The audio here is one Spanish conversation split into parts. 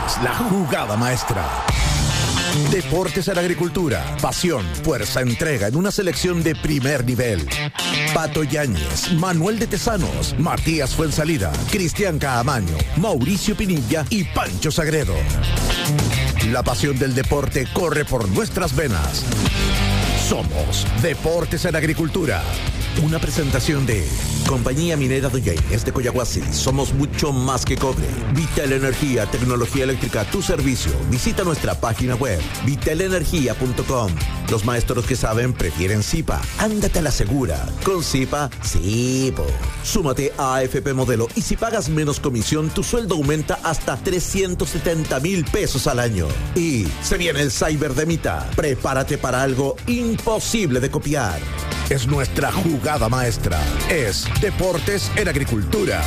la jugada maestra. Deportes en la Agricultura, pasión, fuerza, entrega en una selección de primer nivel. Pato Yáñez, Manuel de Tesanos, Matías Fuensalida, Cristian Caamaño, Mauricio Pinilla y Pancho Sagredo. La pasión del deporte corre por nuestras venas. Somos Deportes en Agricultura. Una presentación de Compañía Minera Doñainés de Coyahuasi. Somos mucho más que cobre. Vital Energía, tecnología eléctrica a tu servicio. Visita nuestra página web, vitalenergia.com. Los maestros que saben prefieren Zipa. Ándate a la segura. Con Zipa, sí, po. Súmate a AFP Modelo y si pagas menos comisión, tu sueldo aumenta hasta 370,000 pesos al año. Y se viene el Cyber de Mita. Prepárate para algo imposible de copiar. Es nuestra jugada maestra. Es Deportes en Agricultura.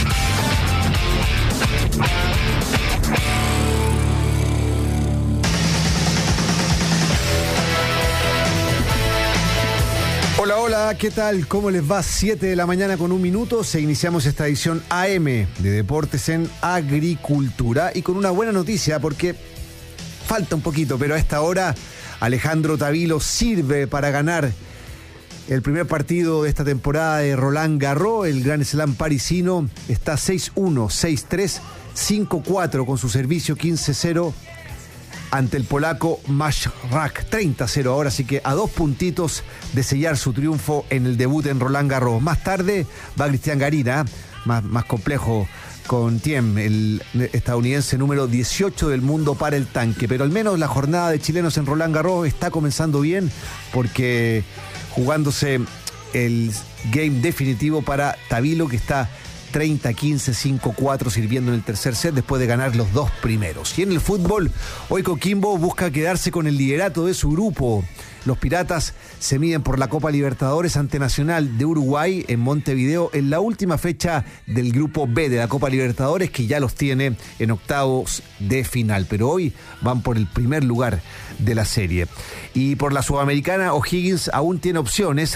Hola, hola, ¿qué tal? ¿Cómo les va? 7 de la mañana con 1 minuto. Iniciamos esta edición AM de Deportes en Agricultura y con una buena noticia porque falta un poquito, pero a esta hora Alejandro Tavilo sirve para ganar el primer partido de esta temporada de Roland Garros. El Grand Slam parisino está 6-1, 6-3, 5-4 con su servicio 15-0 ante el polaco Maszrak, 30-0 ahora, así que a 2 puntitos de sellar su triunfo en el debut en Roland Garros. Más tarde va Cristian Garín, más complejo con Thiem, el estadounidense número 18 del mundo para el tanque, pero al menos la jornada de chilenos en Roland Garros está comenzando bien porque jugándose el game definitivo para Tavilo, que está 30-15, 5-4 sirviendo en el tercer set después de ganar los 2 primeros. Y en el fútbol, hoy Coquimbo busca quedarse con el liderato de su grupo. Los Piratas se miden por la Copa Libertadores ante Nacional de Uruguay en Montevideo en la última fecha del Grupo B de la Copa Libertadores, que ya los tiene en octavos de final. Pero hoy van por el primer lugar de la serie. Y por la Sudamericana, O'Higgins aún tiene opciones.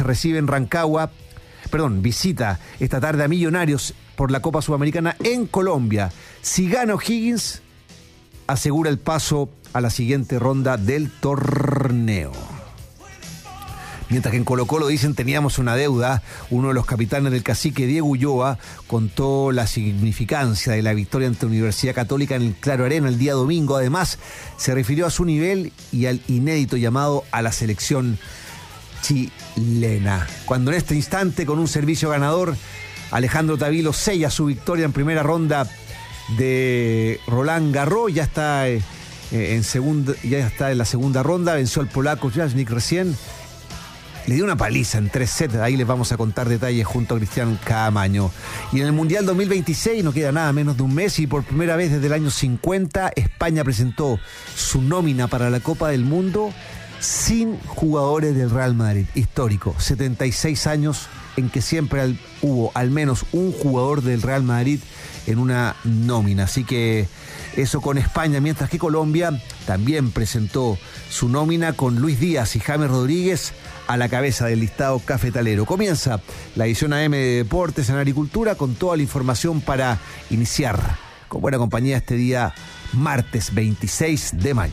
Visita esta tarde a Millonarios por la Copa Sudamericana en Colombia. Si gana O'Higgins, asegura el paso a la siguiente ronda del torneo. Mientras que en Colo-Colo dicen teníamos una deuda, uno de los capitanes del Cacique, Diego Ulloa, contó la significancia de la victoria ante Universidad Católica en el Claro Arena el día domingo. Además, se refirió a su nivel y al inédito llamado a la selección chilena. Cuando en este instante, con un servicio ganador, Alejandro Tavilo sella su victoria en primera ronda de Roland Garros, ya está en la segunda ronda, venció al polaco Jasnik recién. Le dio una paliza en 3 sets, ahí les vamos a contar detalles junto a Cristian Caamaño. Y en el Mundial 2026 no queda nada menos de un mes y por primera vez desde el año 50 España presentó su nómina para la Copa del Mundo sin jugadores del Real Madrid. Histórico, 76 años en que siempre hubo al menos un jugador del Real Madrid en una nómina. Así que eso con España, mientras que Colombia también presentó su nómina con Luis Díaz y James Rodríguez a la cabeza del listado cafetalero. Comienza la edición AM de Deportes en Agricultura con toda la información para iniciar con buena compañía este día martes 26 de mayo.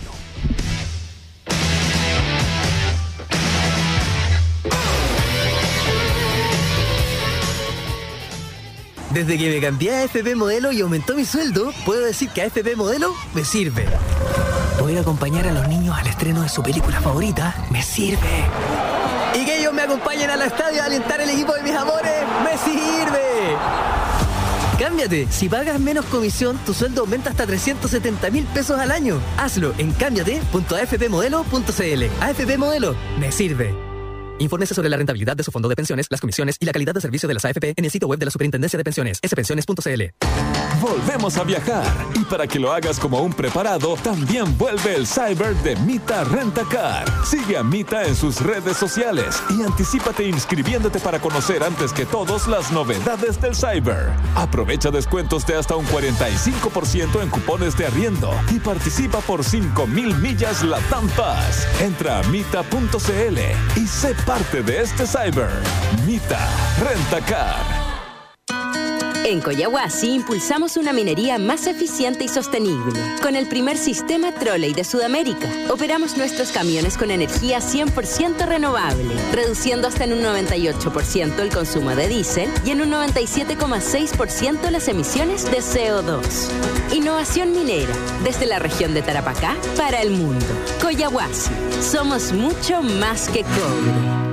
Desde que me cambié a AFP Modelo y aumentó mi sueldo, puedo decir que AFP Modelo me sirve. Poder acompañar a los niños al estreno de su película favorita me sirve. Y que ellos me acompañen al estadio a alentar el equipo de mis amores me sirve. Cámbiate. Si pagas menos comisión, tu sueldo aumenta hasta 370,000 pesos al año. Hazlo en cámbiate.afpmodelo.cl. AFP Modelo me sirve. Infórmese sobre la rentabilidad de su fondo de pensiones, las comisiones y la calidad de servicio de las AFP en el sitio web de la Superintendencia de Pensiones, spensiones.cl. Volvemos a viajar y para que lo hagas como un preparado, también vuelve el Cyber de Mita Rentacar. Sigue a Mita en sus redes sociales y anticípate inscribiéndote para conocer antes que todos las novedades del Cyber. Aprovecha descuentos de hasta un 45% en cupones de arriendo y participa por 5,000 millas Latam Pass. Entra a mita.cl y sé parte de este Cyber. Mita Rentacar. En Collahuasi impulsamos una minería más eficiente y sostenible. Con el primer sistema trolley de Sudamérica, operamos nuestros camiones con energía 100% renovable, reduciendo hasta en un 98% el consumo de diésel y en un 97,6% las emisiones de CO2. Innovación minera, desde la región de Tarapacá para el mundo. Collahuasi, somos mucho más que cobre.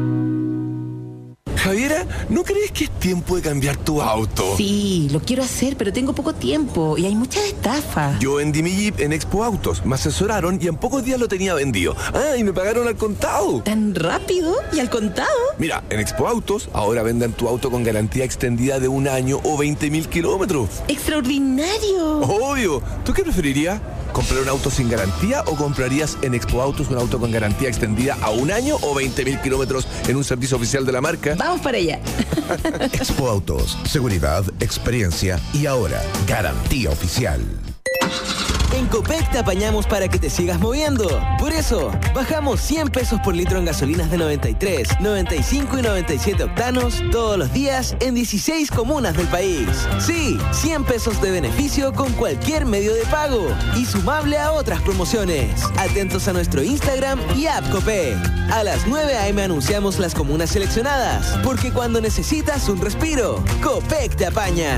Javiera, ¿no crees que es tiempo de cambiar tu auto? Sí, lo quiero hacer, pero tengo poco tiempo y hay muchas estafas. Yo vendí mi Jeep en Expo Autos, me asesoraron y en pocos días lo tenía vendido. Ah, y me pagaron al contado. ¿Tan rápido? ¿Y al contado? Mira, en Expo Autos ahora venden tu auto con garantía extendida de 1 año o 20.000 kilómetros. ¡Extraordinario! Obvio. ¿Tú qué preferirías? ¿Comprar un auto sin garantía o comprarías en Expo Autos un auto con garantía extendida a 1 año o 20.000 kilómetros en un servicio oficial de la marca? Vamos para allá. Expo Autos, seguridad, experiencia y ahora garantía oficial. En Copec te apañamos para que te sigas moviendo. Por eso, bajamos 100 pesos por litro en gasolinas de 93, 95 y 97 octanos todos los días en 16 comunas del país. Sí, 100 pesos de beneficio con cualquier medio de pago y sumable a otras promociones. Atentos a nuestro Instagram y app Copec. A las 9 a.m. anunciamos las comunas seleccionadas, porque cuando necesitas un respiro, Copec te apaña.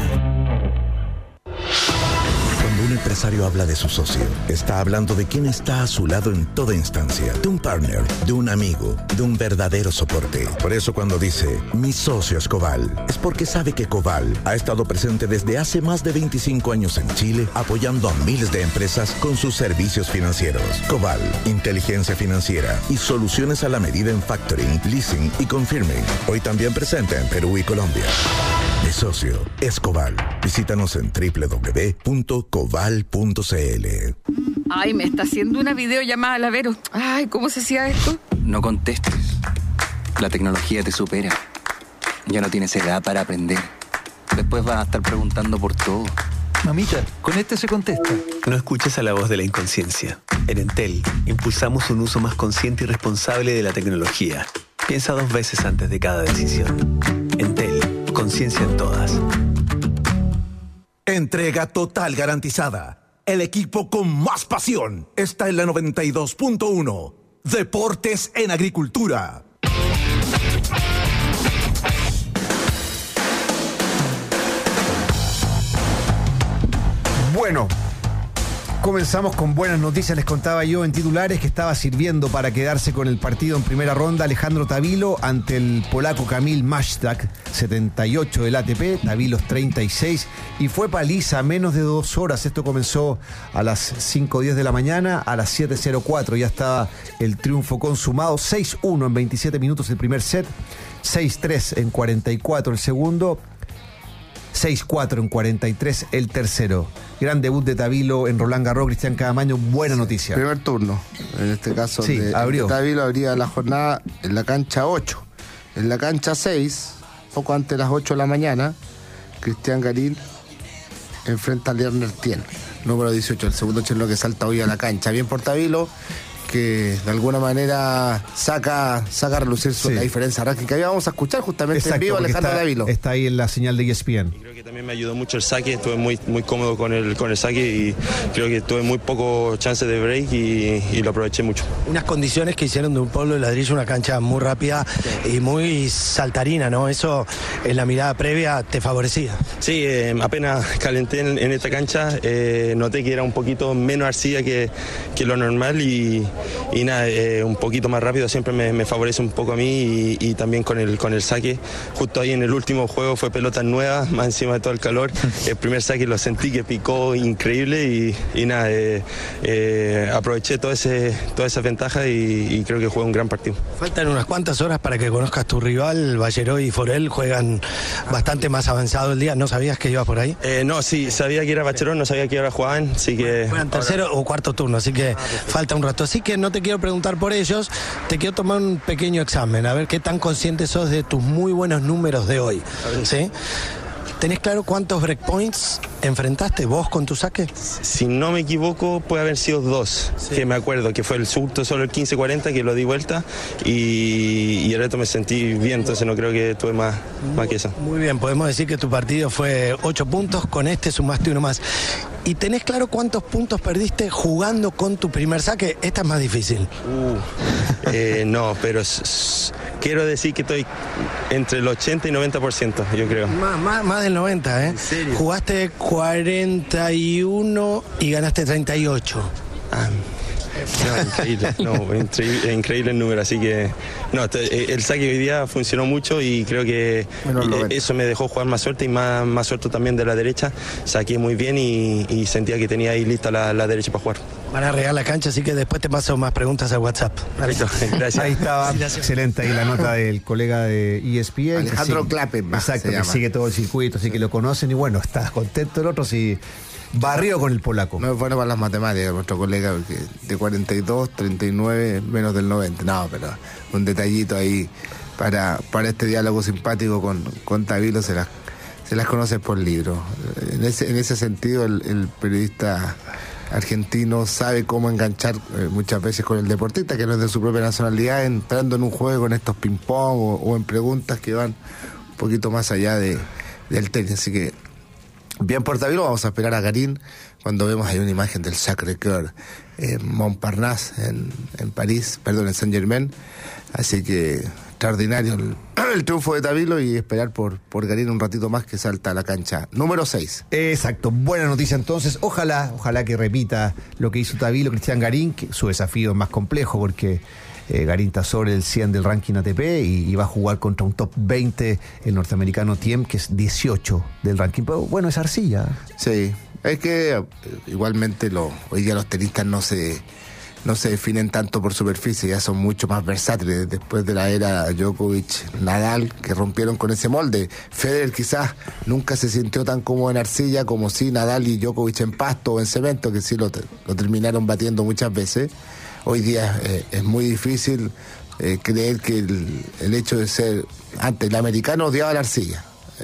Un empresario habla de su socio. Está hablando de quien está a su lado en toda instancia. De un partner, de un amigo, de un verdadero soporte. Por eso cuando dice, mi socio es Coval, es porque sabe que Coval ha estado presente desde hace más de 25 años en Chile, apoyando a miles de empresas con sus servicios financieros. Coval, inteligencia financiera y soluciones a la medida en factoring, leasing y confirming. Hoy también presente en Perú y Colombia. Mi socio es Coval. Visítanos en www.coval.cl. Ay, me está haciendo una videollamada la Vero. Ay, ¿cómo se hacía esto? No contestes. La tecnología te supera. Ya no tienes edad para aprender. Después vas a estar preguntando por todo. Mamita, con este se contesta. No escuches a la voz de la inconsciencia. En Entel, impulsamos un uso más consciente y responsable de la tecnología. Piensa 2 veces antes de cada decisión. Entel, conciencia en todas. Entrega total garantizada. El equipo con más pasión está en la 92.1. Deportes en Agricultura. Bueno, comenzamos con buenas noticias. Les contaba yo en titulares que estaba sirviendo para quedarse con el partido en primera ronda Alejandro Tavilo ante el polaco Kamil Majdak, 78 del ATP, Tavilos 36, y fue paliza menos de 2 horas. Esto comenzó a las 5:10 de la mañana, a las 7:04 ya estaba el triunfo consumado. 6-1 en 27 minutos el primer set, 6-3 en 44 el segundo, 6-4 en 43 el tercero. Gran debut de Tavilo en Roland Garros. Cristian Cadamaño, buena noticia. Primer turno, en este caso sí, abrió. Tavilo abría la jornada en la cancha 8. En la cancha 6, poco antes de las 8 de la mañana, Cristian Garín enfrenta a Lerner Tien, número 18, el segundo chileno que salta hoy a la cancha. Bien por Tavilo, que de alguna manera saca a relucir la diferencia ranking que ahí vamos a escuchar justamente en vivo. Alejandro Tavilo está ahí en la señal de ESPN. Creo que también me ayudó mucho el saque, estuve muy cómodo con el saque y creo que tuve muy poco chance de break y lo aproveché mucho. Unas condiciones que hicieron de un pueblo de ladrillo una cancha muy rápida y muy saltarina, ¿no? Eso en la mirada previa te favorecía. Sí, apenas calenté en esta cancha, noté que era un poquito menos arcilla que lo normal y nada, un poquito más rápido siempre me favorece un poco a mí y también con el saque. Justo ahí en el último juego fue pelota nueva, más encima de todo el calor. El primer saque lo sentí que picó increíble y nada, aproveché toda esa ventaja y creo que jugué un gran partido. Faltan unas cuantas horas para que conozcas tu rival. Balleró y Forel juegan bastante más avanzado el día. ¿No sabías que iba por ahí? No, sí, sabía que era Balleró, no sabía que ahora jugaban, así que... Juegan tercero o cuarto turno, así que falta un rato. Así que no te quiero preguntar por ellos, te quiero tomar un pequeño examen, a ver qué tan consciente sos de tus muy buenos números de hoy, ¿sí? ¿Tenés claro cuántos breakpoints enfrentaste vos con tu saque? Si no me equivoco, puede haber sido 2, que me acuerdo, que fue el surto solo el 15-40, que lo di vuelta, y el resto me sentí bien, entonces no creo que tuve más que eso. Muy bien, podemos decir que tu partido fue 8 puntos, con este sumaste uno más. ¿Y tenés claro cuántos puntos perdiste jugando con tu primer saque? Esta es más difícil. No, pero quiero decir que estoy entre el 80 y 90%, yo creo. Más del 90, ¿eh? ¿En serio? Jugaste 41 y ganaste 38. Increíble el número, así que el saque hoy día funcionó mucho y creo que eso me dejó jugar más suerte y más suerte también de la derecha. Saqué muy bien y sentía que tenía ahí lista la derecha para jugar. Van a regar la cancha, así que después te paso más preguntas a WhatsApp. Gracias. Ahí estaba, excelente ahí la nota del colega de ESPN. Alejandro Klappenbach. Exacto, que sigue todo el circuito, así que lo conocen y bueno, está contento el otro, sí. Barrio con el polaco. No es bueno para las matemáticas, nuestro colega, porque de 42, 39, menos del 90. No, pero un detallito ahí para este diálogo simpático con Tavilo, se las conoce por libro. En ese sentido, el periodista argentino sabe cómo enganchar muchas veces con el deportista, que no es de su propia nacionalidad, entrando en un juego con estos ping-pong o en preguntas que van un poquito más allá del tenis. Así que bien por Tavilo, vamos a esperar a Garín cuando vemos ahí una imagen del Sacré-Cœur Montparnasse en París, en Saint-Germain. Así que extraordinario el triunfo de Tavilo y esperar por Garín un ratito más, que salta a la cancha número 6. Exacto, buena noticia entonces. Ojalá que repita lo que hizo Tavilo, Cristian Garín, que su desafío es más complejo porque Garín está sobre el 100 del ranking ATP y va a jugar contra un top 20, el norteamericano Thiem, que es 18 del ranking. Pero bueno, es arcilla. Sí, es que igualmente hoy día los tenistas no se definen tanto por superficie, ya son mucho más versátiles después de la era Djokovic-Nadal, que rompieron con ese molde. Federer quizás nunca se sintió tan cómodo en arcilla como sí Nadal y Djokovic en pasto o en cemento, que sí lo terminaron batiendo muchas veces. Hoy día es muy difícil creer que el hecho de ser... Antes el americano odiaba la arcilla,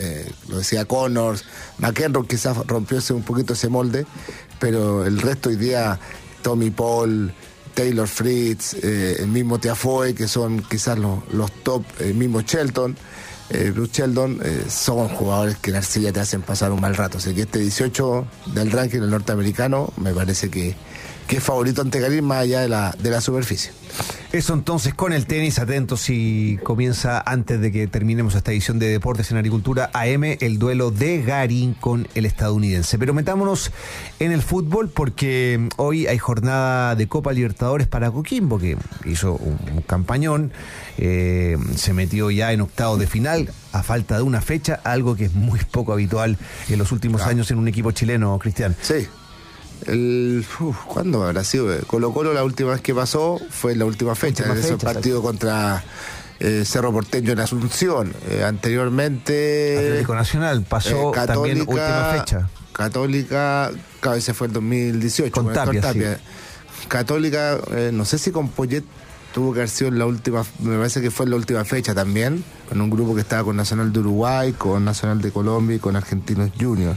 lo decía Connors, McEnroe quizás rompió un poquito ese molde, pero el resto hoy día, Tommy Paul, Taylor Fritz, el mismo Tiafoe, que son quizás los top, el mismo Shelton, Bruce Sheldon, son jugadores que en arcilla te hacen pasar un mal rato. Así que este 18 del ranking del norteamericano me parece que es favorito ante Garín más allá de la superficie. Eso entonces con el tenis, atentos si comienza antes de que terminemos esta edición de Deportes en Agricultura AM, el duelo de Garín con el estadounidense. Pero metámonos en el fútbol porque hoy hay jornada de Copa Libertadores para Coquimbo, que hizo un campañón, se metió ya en octavos de final a falta de una fecha, algo que es muy poco habitual en los últimos años en un equipo chileno, Cristian. Sí. ¿Cuándo habrá sido? Colo-Colo la última vez que pasó fue en la última fecha, en ese partido contra Cerro Porteño en Asunción. Anteriormente Atlético Nacional pasó Católica, también última fecha. Católica, claro, ese fue el 2018 con Tapia. Sí. Católica, no sé si con Poyet tuvo que haber sido en la última, me parece que fue en la última fecha también, con un grupo que estaba con Nacional de Uruguay, con Nacional de Colombia y con Argentinos Juniors.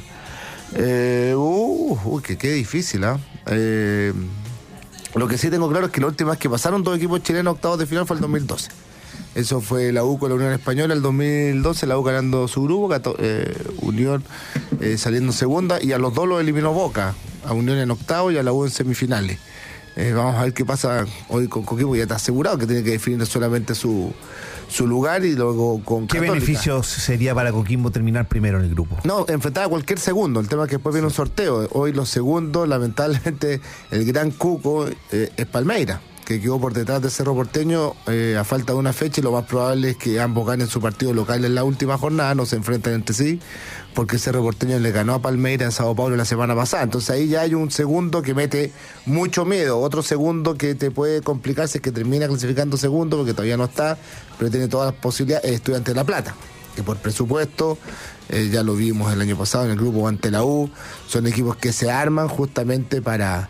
Qué difícil, ¿eh? Lo que sí tengo claro es que la última vez que pasaron dos equipos chilenos a octavos de final fue el 2012. Eso fue la U con la Unión Española el 2012, la U ganando su grupo, Unión saliendo segunda, y a los dos los eliminó Boca, a Unión en octavos y a la U en semifinales. Vamos a ver qué pasa hoy con Coquimbo, ya está asegurado que tiene que definir solamente su lugar, y luego con ¿Qué Católica. beneficios sería para Coquimbo terminar primero en el grupo? No, enfrentar a cualquier segundo. El tema es que después viene un sorteo. Hoy los segundos, lamentablemente, el gran cuco es Palmeiras, que quedó por detrás de Cerro Porteño a falta de una fecha, y lo más probable es que ambos ganen su partido local en la última jornada, no se enfrentan entre sí, porque Cerro Porteño le ganó a Palmeiras en Sao Paulo la semana pasada. Entonces ahí ya hay un segundo que mete mucho miedo, otro segundo que te puede complicarse, es que termina clasificando segundo, porque todavía no está, pero tiene todas las posibilidades, Estudiantes de La Plata, que por presupuesto, ya lo vimos el año pasado en el grupo ante la U, son equipos que se arman justamente para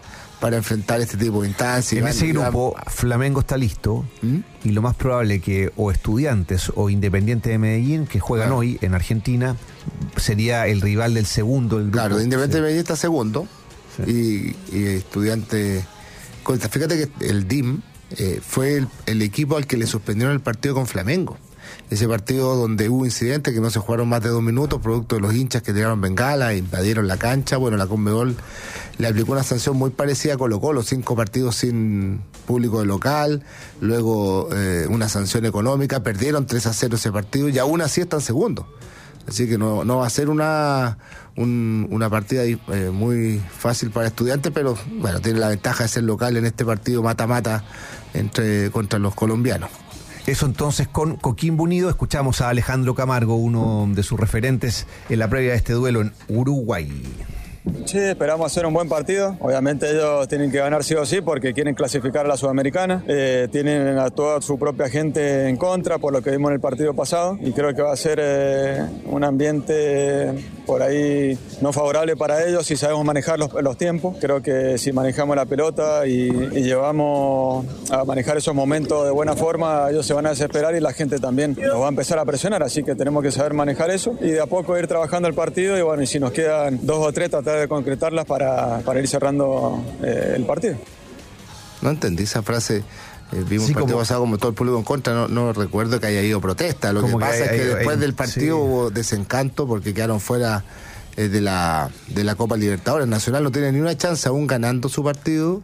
para enfrentar este tipo de instancias. En ese grupo, Flamengo está listo y lo más probable que o Estudiantes o Independiente de Medellín, que juegan hoy en Argentina, sería el rival del segundo del grupo. Claro, Independiente de Medellín está segundo y Estudiante... Fíjate que el DIM fue el equipo al que le suspendieron el partido con Flamengo. Ese partido donde hubo incidentes que no se jugaron más de 2 minutos, producto de los hinchas que tiraron bengala e invadieron la cancha. Bueno, la Conmebol le aplicó una sanción muy parecida a Colo-Colo, 5 partidos sin público de local, luego una sanción económica, perdieron 3-0 ese partido y aún así están segundos. Así que no va a ser una partida muy fácil para Estudiantes, pero bueno, tiene la ventaja de ser local en este partido mata-mata contra los colombianos. Eso entonces con Coquimbo Unido. Escuchamos a Alejandro Camargo, uno de sus referentes en la previa de este duelo en Uruguay. Sí, esperamos hacer un buen partido. Obviamente ellos tienen que ganar sí o sí porque quieren clasificar a la Sudamericana. Tienen a toda su propia gente en contra por lo que vimos en el partido pasado y creo que va a ser un ambiente por ahí no favorable para ellos si sabemos manejar los tiempos. Creo que si manejamos la pelota y llevamos a manejar esos momentos de buena forma, ellos se van a desesperar y la gente también nos va a empezar a presionar, así que tenemos que saber manejar eso y de a poco ir trabajando el partido y bueno, y si nos quedan 2 o 3 tratar de concretarlas para ir cerrando el partido. No entendí esa frase. Vimos el partido pasado como todo el público en contra, no recuerdo que haya ido protesta. Lo que pasa es que después del partido hubo desencanto porque quedaron fuera de la Copa Libertadores. Nacional no tiene ni una chance, aún ganando su partido,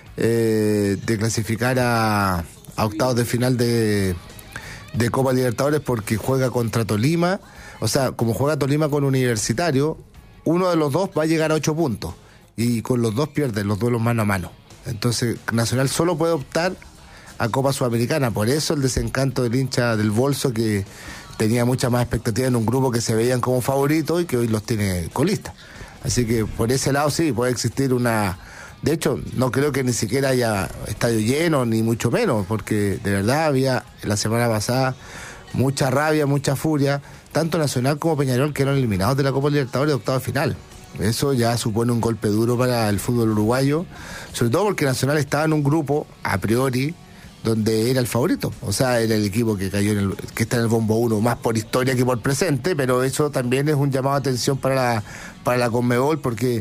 de clasificar a octavos de final de Copa Libertadores porque juega contra Tolima. O sea, como juega Tolima con Universitario, uno de los dos va a llegar a 8 puntos y con los dos pierden los duelos mano a mano. Entonces Nacional solo puede optar a Copa Sudamericana, por eso el desencanto del hincha del Bolso, que tenía mucha más expectativa en un grupo que se veían como favoritos y que hoy los tiene colistas. Así que por ese lado sí, puede existir una... De hecho, no creo que ni siquiera haya estadio lleno, ni mucho menos, porque de verdad había la semana pasada mucha rabia, mucha furia, tanto Nacional como Peñarol quedaron eliminados de la Copa Libertadores de octavos de final. Eso ya supone un golpe duro para el fútbol uruguayo, sobre todo porque Nacional estaba en un grupo, a priori, donde era el favorito. O sea, era el equipo que cayó que está en el bombo 1, más por historia que por presente, pero eso también es un llamado de atención para la Conmebol, porque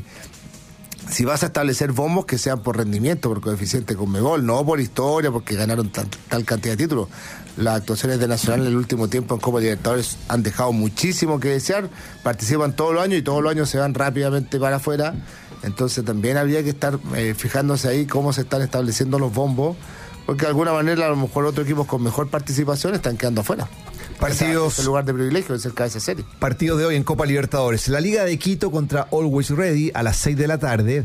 si vas a establecer bombos, que sean por rendimiento, por coeficiente Conmebol, no por historia, porque ganaron tal cantidad de títulos. Las actuaciones de Nacional en el último tiempo en Copa Libertadores han dejado muchísimo que desear, participan todos los años y todos los años se van rápidamente para afuera, entonces también habría que estar fijándose ahí cómo se están estableciendo los bombos, porque de alguna manera a lo mejor otros equipos con mejor participación están quedando afuera. Partidos, el lugar de privilegio es el cabeza de serie. Partidos de hoy en Copa Libertadores. La Liga de Quito contra Always Ready a las 6 de la tarde.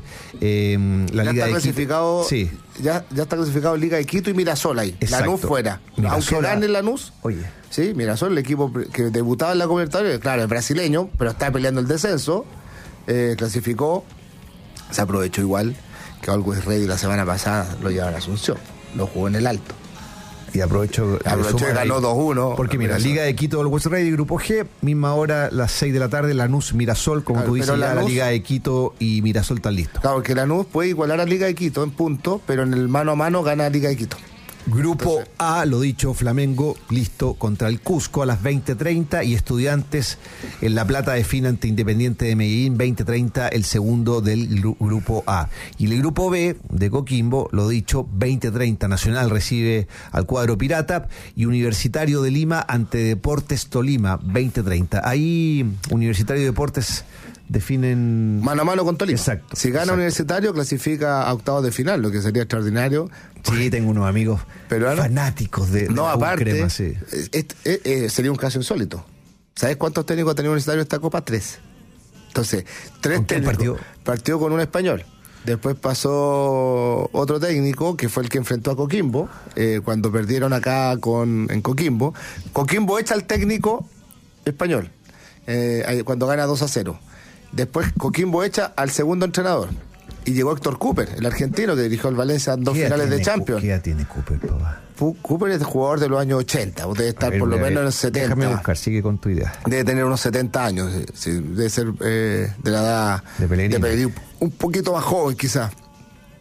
La Liga de Quito. Sí. Ya está clasificado Liga de Quito y Mirasol ahí. Exacto. Lanús fuera. Mirasol, aunque gane Lanús. Oye. Sí, Mirasol, el equipo que debutaba en la Copa Libertadores, claro, es brasileño, pero está peleando el descenso. Clasificó. Se aprovechó igual que Always Ready la semana pasada lo llevaron a Asunción. Lo jugó en el Alto. Y aprovechó y ganó 2-1. Porque mira, Liga de Quito, Always Ready, Grupo G, misma hora, las 6 de la tarde, Lanús, Mirasol, como tú dices, ya la Liga de Quito y Mirasol están listos. Claro, que Lanús puede igualar a Liga de Quito en punto, pero en el mano a mano gana Liga de Quito. Grupo Entonces, A, lo dicho, Flamengo listo contra el Cusco a las 20:30 y Estudiantes en La Plata define ante Independiente de Medellín 20:30 el segundo del Grupo A. Y el Grupo B de Coquimbo, lo dicho, 20:30 Nacional recibe al cuadro Pirata y Universitario de Lima ante Deportes Tolima 20:30. Ahí Universitario y Deportes definen mano a mano con Tolima. Exacto. Si gana Universitario, clasifica a octavos de final, lo que sería extraordinario. Sí, tengo unos amigos fanáticos de no, aparte, crema, sí. Sería un caso insólito. ¿Sabes cuántos técnicos ha tenido Universitario en esta Copa? 3. Entonces, 3 técnicos. Partió con un español. Después pasó otro técnico, que fue el que enfrentó a Coquimbo, cuando perdieron acá en Coquimbo. Coquimbo echa al técnico español, cuando gana 2-0. Después Coquimbo echa al segundo entrenador. Y llegó Héctor Cooper, el argentino, que dirigió el Valencia en 2 finales de Champions. ¿Qué edad tiene Cooper, papá? Cooper es jugador de los años 80, debe estar por lo menos en los 70. Déjame buscar, sigue con tu idea. Debe tener unos 70 años, debe ser de la edad de Pellegrini, un poquito más joven quizás.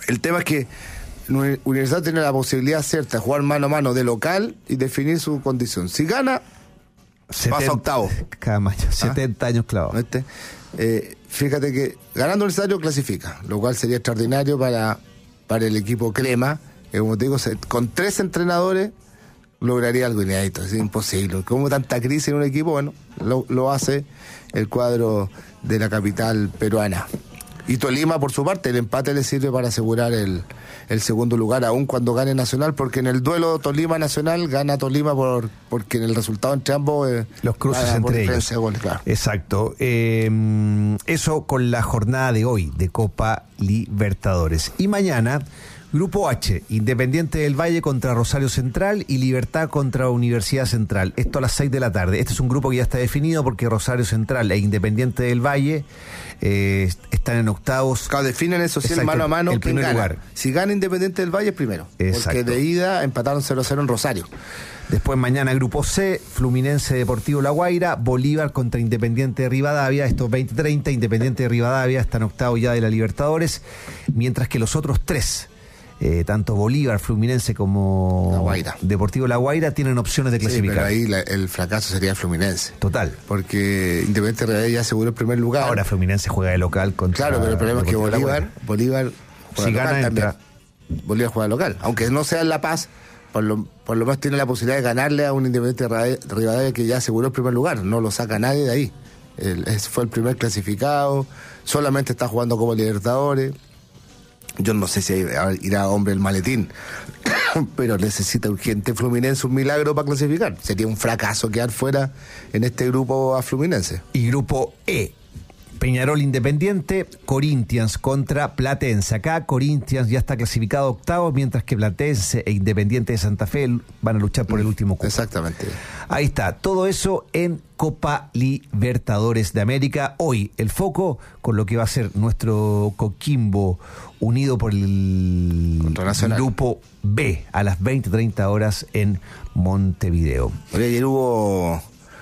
El tema es que Universidad tiene la posibilidad cierta de jugar mano a mano de local y definir su condición. Si gana, pasa octavo. Cada macho, 70 años clavados. Fíjate que ganando Universitario clasifica, lo cual sería extraordinario para el equipo crema. Como te digo, con 3 entrenadores lograría algo inédito. Es imposible. Como tanta crisis en un equipo, bueno, lo hace el cuadro de la capital peruana. Y Tolima, por su parte, el empate le sirve para asegurar el segundo lugar, aun cuando gane Nacional, porque en el duelo Tolima-Nacional gana Tolima porque en el resultado entre ambos los cruces entre ellos. Goles, claro. Exacto. Eso con la jornada de hoy de Copa Libertadores. Y mañana, Grupo H, Independiente del Valle contra Rosario Central y Libertad contra Universidad Central. Esto a las 6 de la tarde. Este es un grupo que ya está definido porque Rosario Central e Independiente del Valle están en octavos. Claro, definen eso, sí, el mano a mano. El primer lugar. Si gana Independiente del Valle es primero. Exacto. Porque de ida empataron 0-0 en Rosario. Después mañana Grupo C, Fluminense Deportivo La Guaira, Bolívar contra Independiente de Rivadavia, estos 20-30, Independiente de Rivadavia está en octavo ya de la Libertadores, mientras que los otros 3, tanto Bolívar, Fluminense como La Guaira. Deportivo La Guaira, tienen opciones de clasificar. Sí, pero ahí el fracaso sería Fluminense. Total. Porque Independiente de Rivadavia ya aseguró el primer lugar. Ahora Fluminense juega de local contra... Claro, pero el problema es que Bolívar juega si local gana, también. entra. Bolívar juega local. Aunque no sea en La Paz, por lo menos tiene la posibilidad de ganarle a un Independiente de Rivadavia que ya aseguró el primer lugar. No lo saca nadie de ahí. Fue el primer clasificado, solamente está jugando como Libertadores. Yo no sé si irá hombre el maletín, pero necesita urgente Fluminense un milagro para clasificar. Sería un fracaso quedar fuera en este grupo a Fluminense. Y grupo E, Peñarol Independiente, Corinthians contra Platense. Acá Corinthians ya está clasificado octavo, mientras que Platense e Independiente de Santa Fe van a luchar por el último cupo. Exactamente. Ahí está, todo eso en Copa Libertadores de América. Hoy el foco con lo que va a ser nuestro Coquimbo unido por el grupo B a las 20:30 horas en Montevideo. Oye, ayer hubo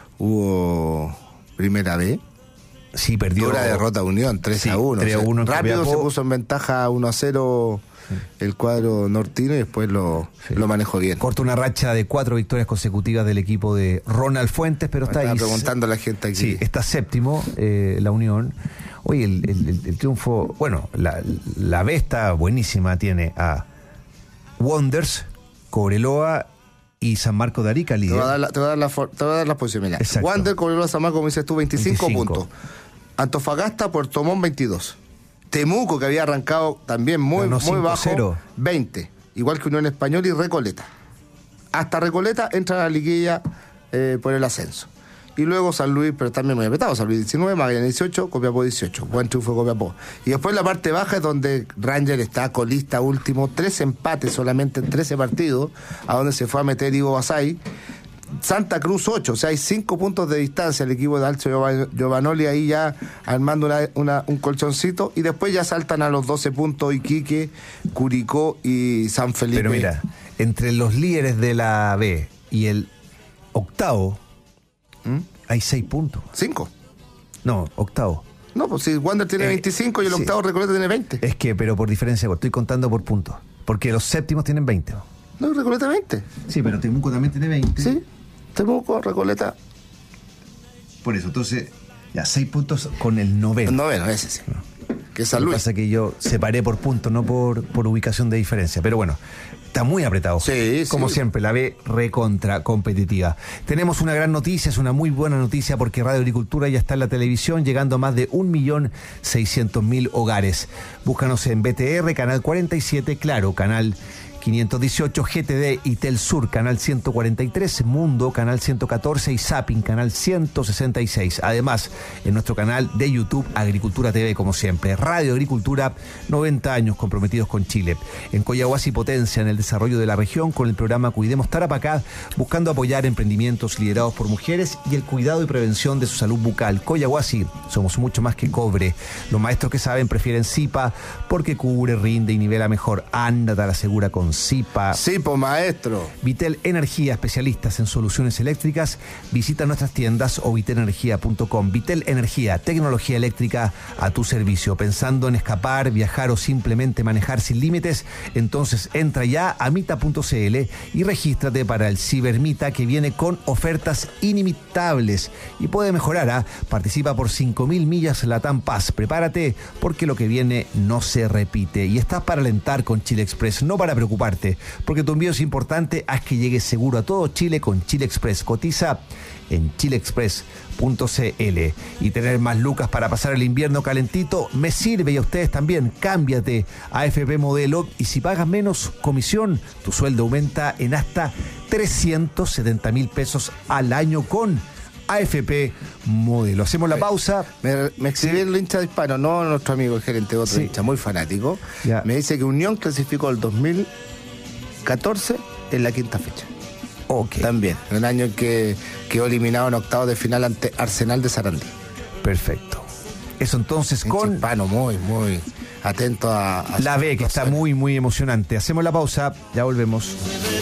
Primera B. Sí, perdió. Dura derrota Unión, 3-1. 3-1 rápido se puso en ventaja 1-0 el cuadro nortino y después lo manejó bien. Corta una racha de 4 victorias consecutivas del equipo de Ronald Fuentes, pero está ahí. Preguntando a la gente aquí. Sí, está séptimo la Unión. Oye, el triunfo, bueno, la B está buenísima, tiene a Wonders, Cobreloa y San Marcos de Arica, líder. Te voy a dar las posiciones. Wander, Cobreloa, San Marcos, como dices tú, 25 puntos. Antofagasta, Puerto Montt, 22. Temuco, que había arrancado también muy bajo, 20. Igual que Unión Española y Recoleta. Hasta Recoleta entra a la liguilla por el ascenso. Y luego San Luis, pero también muy apretado, San Luis 19, Magallanes 18, Copiapó 18. Buen triunfo de Copiapó. Y después la parte baja es donde Ranger está colista último, 3 empates solamente en 13 partidos, a donde se fue a meter Ivo Basay. Santa Cruz 8, o sea, hay 5 puntos de distancia el equipo de Alcio Giovanoli ahí ya armando un colchoncito, y después ya saltan a los 12 puntos Iquique, Curicó y San Felipe. Pero mira, entre los líderes de la B y el octavo, hay 6 puntos. 5. No, octavo. No, pues si Wander tiene 25 y el octavo Recoleta tiene 20. Es que, pero por diferencia, estoy contando por puntos. Porque los séptimos tienen 20. No, Recoleta 20. Sí, pero Temuco también tiene 20. Sí, Temuco, Recoleta. Por eso, entonces, ya 6 puntos con el noveno. El noveno, ese sí. Que es San Luis. Lo que pasa es que yo separé por puntos, no por ubicación de diferencia. Pero bueno, está muy apretado. Sí, como siempre, la B recontra competitiva. Tenemos una gran noticia, es una muy buena noticia porque Radio Agricultura ya está en la televisión, llegando a más de 1.600.000 hogares. Búscanos en BTR, Canal 47, Claro, Canal 518, GTD y Telsur, Canal 143, Mundo, Canal 114 y Zapping, Canal 166. Además, en nuestro canal de YouTube, Agricultura TV, como siempre. Radio Agricultura, 90 años comprometidos con Chile. En Coyahuasi potencia en el desarrollo de la región con el programa Cuidemos Tarapacá, buscando apoyar emprendimientos liderados por mujeres y el cuidado y prevención de su salud bucal. Coyahuasi, somos mucho más que cobre. Los maestros que saben prefieren Zipa porque cubre, rinde y nivela mejor. Ándate a la segura con con Zipa. Sí, pues maestro. Vitel Energía, especialistas en soluciones eléctricas. Visita nuestras tiendas o vitelenergia.com. Vitel Energía, tecnología eléctrica a tu servicio. Pensando en escapar, viajar o simplemente manejar sin límites, entonces entra ya a mita.cl y regístrate para el Cibermita, que viene con ofertas inimitables y puede mejorar. Participa por 5.000 millas Latam Pass. Prepárate, porque lo que viene no se repite. Y estás para alentar con Chile Express, no para preocuparte, porque tu envío es importante. Haz que llegue seguro a todo Chile con Chile Express. Cotiza en chileexpress.cl. Y tener más lucas para pasar el invierno calentito me sirve, y a ustedes también. Cámbiate a AFP Modelo, y si pagas menos comisión, tu sueldo aumenta en hasta 370.000 pesos al año con AFP Modelo. Hacemos la pausa. Me exhibió el hincha de Hispano, no nuestro amigo el gerente, otro hincha muy fanático. Ya. Me dice que Unión clasificó el 2014 en la quinta fecha. Okay. También, en el año en que quedó eliminado en octavos de final ante Arsenal de Sarandí. Perfecto. Eso entonces con Hispano, muy atento a la B, que está muy, muy emocionante. Hacemos la pausa, ya volvemos.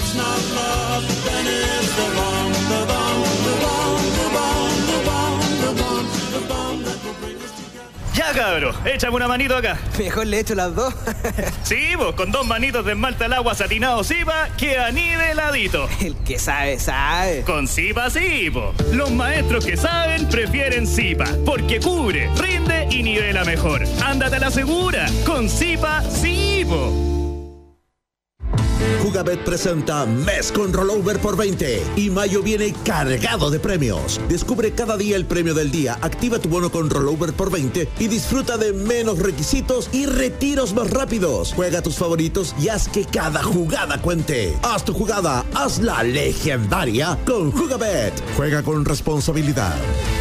Ya, cabro, échame una manito acá. Mejor le echo las dos. Sí, vos, con 2 manitos de esmalte al agua satinado Zipa, queda niveladito. El que sabe, sabe. Con Zipa sí, po. Los maestros que saben prefieren Zipa, porque cubre, rinde y nivela mejor. Ándate a la segura, con Zipa sí, po. Jugabet presenta Mes con Rollover por 20 y mayo viene cargado de premios. Descubre cada día el premio del día, activa tu bono con Rollover por 20 y disfruta de menos requisitos y retiros más rápidos. Juega tus favoritos y haz que cada jugada cuente. Haz tu jugada, hazla legendaria con Jugabet. Juega con responsabilidad.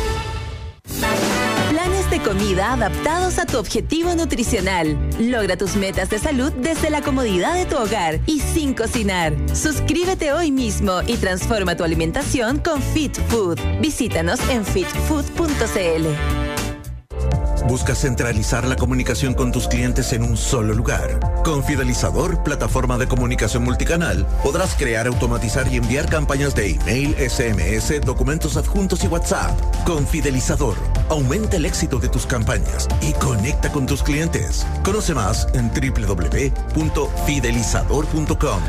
De comida adaptados a tu objetivo nutricional. Logra tus metas de salud desde la comodidad de tu hogar y sin cocinar. Suscríbete hoy mismo y transforma tu alimentación con Fit Food. Visítanos en fitfood.cl. ¿Buscas centralizar la comunicación con tus clientes en un solo lugar? Con Fidelizador, plataforma de comunicación multicanal, podrás crear, automatizar y enviar campañas de email, SMS, documentos adjuntos y WhatsApp. Con Fidelizador, aumenta el éxito de tus campañas y conecta con tus clientes. Conoce más en www.fidelizador.com.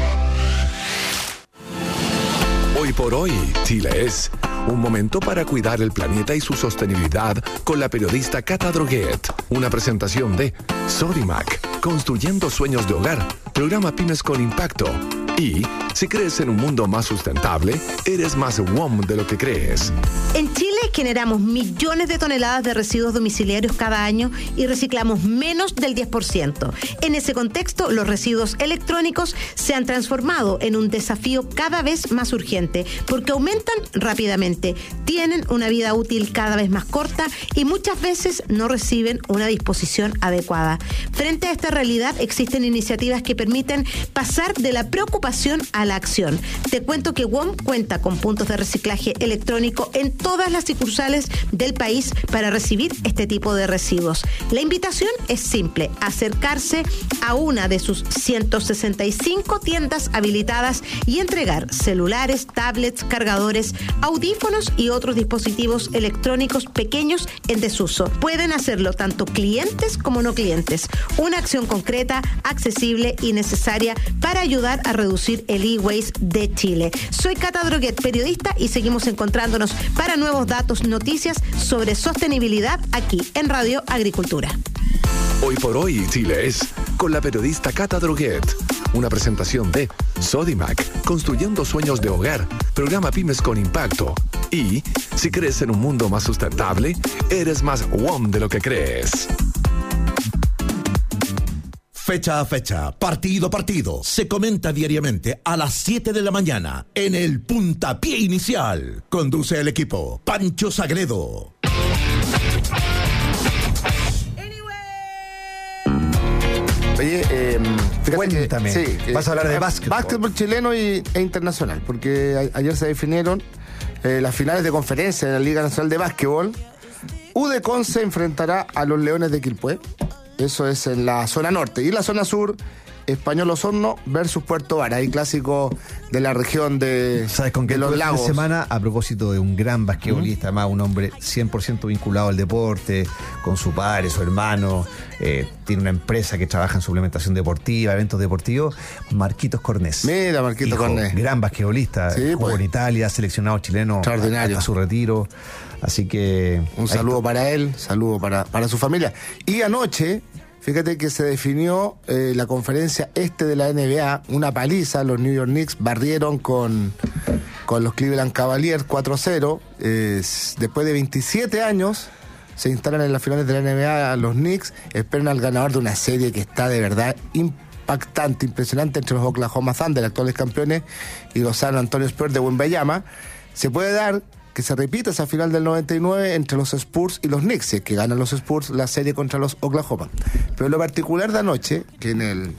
Hoy por hoy, Chile es un momento para cuidar el planeta y su sostenibilidad con la periodista Cata Droguet. Una presentación de Sodimac, construyendo sueños de hogar, programa Pymes con Impacto. Y si crees en un mundo más sustentable, eres más WOM de lo que crees. En Chile generamos millones de toneladas de residuos domiciliarios cada año y reciclamos menos del 10%. En ese contexto, los residuos electrónicos se han transformado en un desafío cada vez más urgente porque aumentan rápidamente, tienen una vida útil cada vez más corta y muchas veces no reciben una disposición adecuada. Frente a esta realidad, existen iniciativas que permiten pasar de la preocupación a la acción. Te cuento que WOM cuenta con puntos de reciclaje electrónico en todas las sucursales del país para recibir este tipo de residuos. La invitación es simple: acercarse a una de sus 165 tiendas habilitadas y entregar celulares, tablets, cargadores, audífonos y otros dispositivos electrónicos pequeños en desuso. Pueden hacerlo tanto clientes como no clientes. Una acción concreta, accesible y necesaria para ayudar a reducir el e-waste de Chile. Soy Cata Droguet, periodista, y seguimos encontrándonos para nuevos datos, noticias sobre sostenibilidad aquí en Radio Agricultura. Hoy por hoy, Chile es con la periodista Cata Droguet. Una presentación de Sodimac, construyendo sueños de hogar, programa Pymes con Impacto. Y si crees en un mundo más sustentable, eres más WOM de lo que crees. Fecha a fecha, partido a partido, se comenta diariamente a las 7 de la mañana en el Puntapié Inicial. Conduce el equipo Pancho Sagredo. Oye, cuéntame, vas a hablar de básquetbol. Básquetbol chileno e internacional, porque ayer se definieron las finales de conferencia de la Liga Nacional de Básquetbol. UDECON se enfrentará a los Leones de Quilpué. Eso es en la zona norte. Y en la zona sur, Español Osorno versus Puerto Vara, ahí clásico de la región de, ¿sabes con qué de los lagos? Esta semana, a propósito de un gran basquetbolista, además un hombre 100% vinculado al deporte, con su padre, su hermano, tiene una empresa que trabaja en suplementación deportiva, eventos deportivos, Marquitos Cornés. Mira, Marquitos Cornés. Gran basquetbolista, sí, jugó en Italia, seleccionado chileno extraordinario, hasta su retiro. Así que un saludo para él, saludo para su familia. Y anoche, fíjate que se definió la conferencia este de la NBA, una paliza. Los New York Knicks barrieron con los Cleveland Cavaliers 4-0. Después de 27 años se instalan en las finales de la NBA los Knicks. Esperan al ganador de una serie que está de verdad impactante, impresionante, entre los Oklahoma Thunder, actuales campeones, y los San Antonio Spurs de Wembanyama. Se puede dar que se repita esa final del 99 entre los Spurs y los Knicks, si es que ganan los Spurs la serie contra los Oklahoma. Pero lo particular de anoche, que en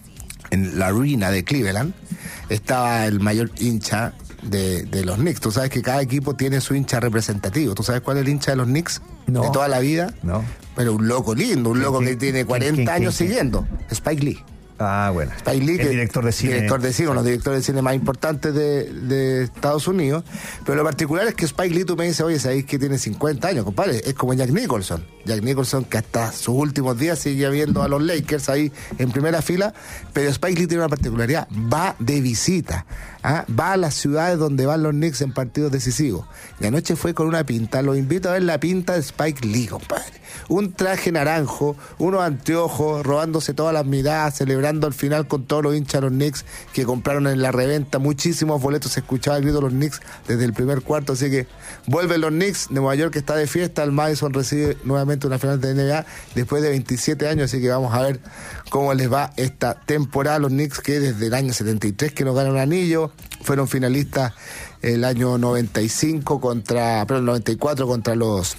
la arena de Cleveland estaba el mayor hincha de los Knicks. Tú sabes que cada equipo tiene su hincha representativo. ¿Tú sabes cuál es el hincha de los Knicks? No. De toda la vida. No. Pero un loco lindo, un loco que tiene 40 años siguiendo. Spike Lee. Ah, bueno. Spike Lee, el director de cine. Uno de los directores de cine más importantes de Estados Unidos. Pero lo particular es que Spike Lee, tú me dices, oye, ¿sabéis que tiene 50 años, compadre? Es como Jack Nicholson. Jack Nicholson, que hasta sus últimos días sigue viendo a los Lakers ahí en primera fila. Pero Spike Lee tiene una particularidad. Va de visita. Va a las ciudades donde van los Knicks en partidos decisivos. Y anoche fue con una pinta. Los invito a ver la pinta de Spike Lee, compadre. Un traje naranjo, unos anteojos, robándose todas las miradas, celebrando al final con todos los hinchas de los Knicks que compraron en la reventa muchísimos boletos. Se escuchaba el grito de los Knicks desde el primer cuarto. Así que vuelven los Knicks. Nueva York está de fiesta. El Madison recibe nuevamente una final de NBA después de 27 años. Así que vamos a ver cómo les va esta temporada. Los Knicks, que desde el año 73 que no ganan un anillo, fueron finalistas el año 95 el 94 contra los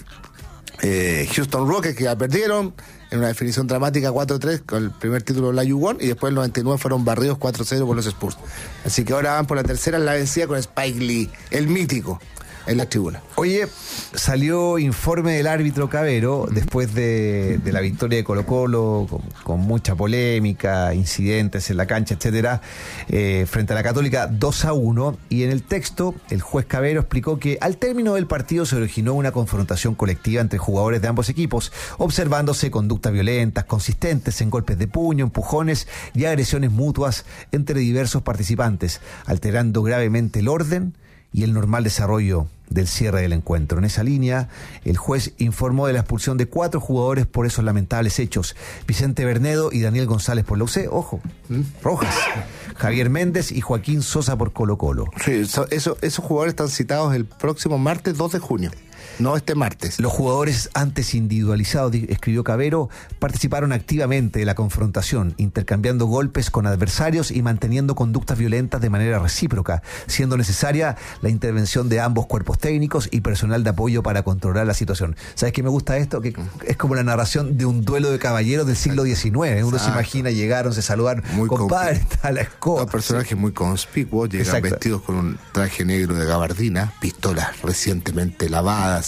Houston Rockets, que ya perdieron en una definición dramática 4-3 con el primer título de la U1, y después el 99 fueron barridos 4-0 por los Spurs. Así que ahora van por la tercera en la vencida con Spike Lee, el mítico, en la tribuna. Oye, salió informe del árbitro Cavero después de la victoria de Colo-Colo, con mucha polémica, incidentes en la cancha, etcétera, frente a la Católica 2-1, y en el texto el juez Cavero explicó que al término del partido se originó una confrontación colectiva entre jugadores de ambos equipos, observándose conductas violentas consistentes en golpes de puño, empujones y agresiones mutuas entre diversos participantes, alterando gravemente el orden y el normal desarrollo del cierre del encuentro. En esa línea, el juez informó de la expulsión de 4 jugadores por esos lamentables hechos: Vicente Bernedo y Daniel González por la UC, ojo, rojas, Javier Méndez y Joaquín Sosa por Colo-Colo. Sí, esos jugadores están citados el próximo martes 2 de junio. No este martes. Los jugadores antes individualizados, escribió Cavero, participaron activamente de la confrontación, intercambiando golpes con adversarios y manteniendo conductas violentas de manera recíproca, siendo necesaria la intervención de ambos cuerpos técnicos y personal de apoyo para controlar la situación. ¿Sabes qué me gusta esto? Que es como la narración de un duelo de caballeros del siglo XIX. Uno se imagina, llegaron, se saludaron, muy compadre, está la escoba. Dos personajes muy conspicuos, llegan vestidos con un traje negro de gabardina, pistolas recientemente lavadas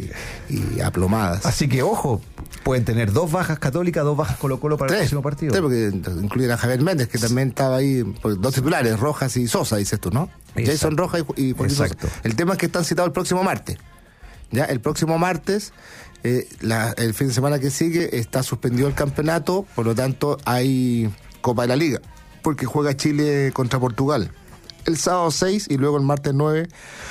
y aplomadas. Así que, ojo, pueden tener 2 bajas Católica, 2 bajas Colo-Colo para el próximo partido. 3, porque incluyen a Javier Méndez, que también estaba ahí, 2 titulares, Rojas y Sosa, dices tú, ¿no? Exacto. Jason Rojas y Juan Sosa. El tema es que están citados el próximo martes. Ya, el próximo martes, el fin de semana que sigue, está suspendido el campeonato, por lo tanto hay Copa de la Liga, porque juega Chile contra Portugal el sábado 6 y luego el martes 9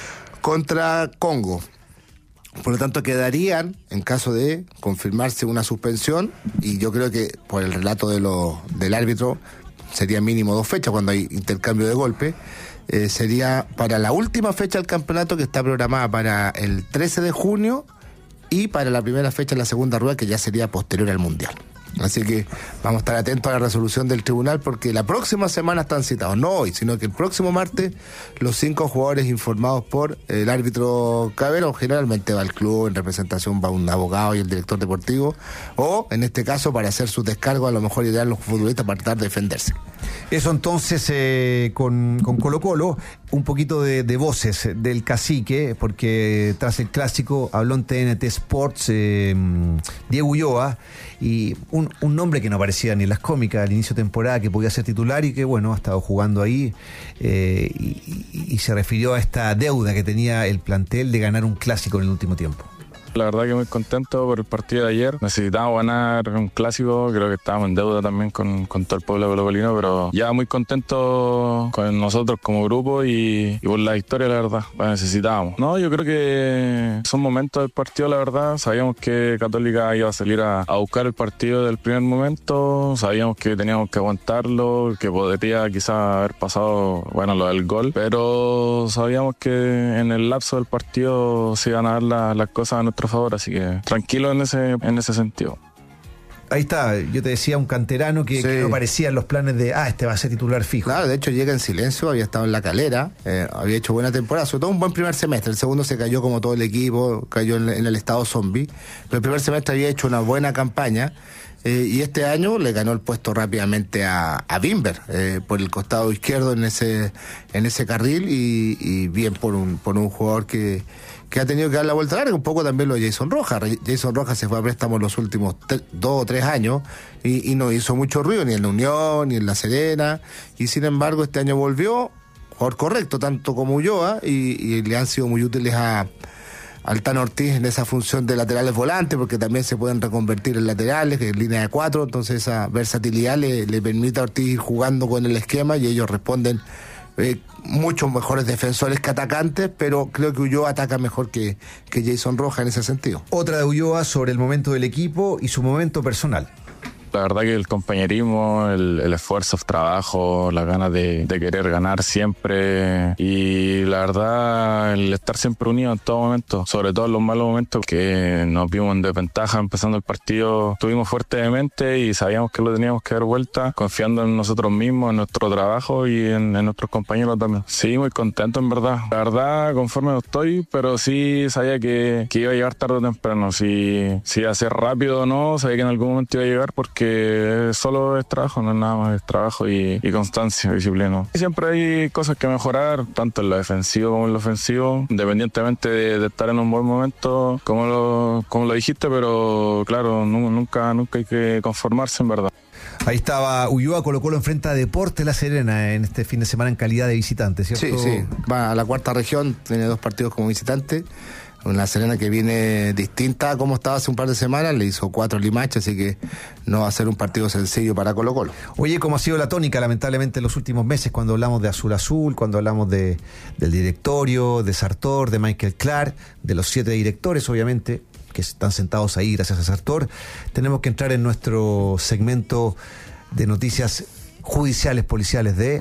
contra Congo. Por lo tanto, quedarían, en caso de confirmarse una suspensión, y yo creo que por el relato del árbitro, sería mínimo 2 fechas cuando hay intercambio de golpe, sería para la última fecha del campeonato, que está programada para el 13 de junio, y para la primera fecha en la segunda rueda, que ya sería posterior al Mundial. Así que vamos a estar atentos a la resolución del tribunal, porque la próxima semana están citados, no hoy, sino que el próximo martes, los 5 jugadores informados por el árbitro Cavero. Generalmente va al club, en representación va un abogado y el director deportivo, o en este caso para hacer sus descargos, a lo mejor irán los futbolistas para tratar de defenderse. Eso entonces con Colo-Colo, un poquito de voces del cacique, porque tras el clásico habló en TNT Sports Diego Ulloa, y un nombre que no aparecía ni en las cómicas al inicio de temporada, que podía ser titular y que bueno, ha estado jugando ahí, y se refirió a esta deuda que tenía el plantel de ganar un clásico en el último tiempo. La verdad que muy contento por el partido de ayer. Necesitábamos ganar un clásico, creo que estábamos en deuda también con todo el pueblo colocolino, pero ya muy contento con nosotros como grupo y por la victoria, la verdad, la necesitábamos. No, yo creo que son momentos del partido, la verdad. Sabíamos que Católica iba a salir a buscar el partido del primer momento, sabíamos que teníamos que aguantarlo, que podría quizás haber pasado, bueno, lo del gol, pero sabíamos que en el lapso del partido se iban a dar las cosas a nuestro favor, así que tranquilo en ese sentido. Ahí está, yo te decía, un canterano que no parecía en los planes de, este va a ser titular fijo. Claro, de hecho llega en silencio, había estado en La Calera, había hecho buena temporada, sobre todo un buen primer semestre. El segundo se cayó como todo el equipo, cayó en el estado zombie, pero el primer semestre había hecho una buena campaña. Y este año le ganó el puesto rápidamente a Bimber por el costado izquierdo en ese carril, y bien por un jugador que ha tenido que dar la vuelta larga, un poco también lo de Jason Rojas. Jason Rojas se fue a préstamo en los últimos 2 o 3 años y no hizo mucho ruido ni en la Unión ni en La Serena, y sin embargo este año volvió, jugador correcto tanto como Ulloa, y le han sido muy útiles al Tano Ortiz en esa función de laterales volantes, porque también se pueden reconvertir en laterales, que es línea de 4, entonces esa versatilidad le permite a Ortiz ir jugando con el esquema, y ellos responden muchos mejores defensores que atacantes, pero creo que Ulloa ataca mejor que Jason Rojas en ese sentido. Otra de Ulloa sobre el momento del equipo y su momento personal. La verdad que el compañerismo, el esfuerzo, el trabajo, las ganas de querer ganar siempre, y la verdad el estar siempre unidos en todo momento, sobre todo en los malos momentos que nos vimos en desventaja empezando el partido, estuvimos fuertes de mente y sabíamos que lo teníamos que dar vuelta, confiando en nosotros mismos, en nuestro trabajo y en nuestros compañeros también. Sí, muy contento en verdad. La verdad, conforme no estoy, pero sí sabía que iba a llegar tarde o temprano. Si iba a ser rápido o no, sabía que en algún momento iba a llegar, porque solo es trabajo, no es nada más, es trabajo y constancia, disciplina. Y siempre hay cosas que mejorar, tanto en lo defensivo como en lo ofensivo, independientemente de estar en un buen momento, como lo dijiste, pero claro, nunca hay que conformarse en verdad. Ahí estaba Ulloa. Colo-Colo enfrenta a Deportes La Serena en este fin de semana en calidad de visitante, ¿cierto? Sí, va a la cuarta región, tiene 2 partidos como visitante. Una Serena que viene distinta a como estaba hace un par de semanas, le hizo 4 Limache, así que no va a ser un partido sencillo para Colo-Colo. Oye, ¿cómo ha sido la tónica lamentablemente en los últimos meses cuando hablamos de Azul, cuando hablamos del directorio, de Sartor, de Michael Clark, de los 7 directores obviamente que están sentados ahí gracias a Sartor? Tenemos que entrar en nuestro segmento de noticias judiciales, policiales de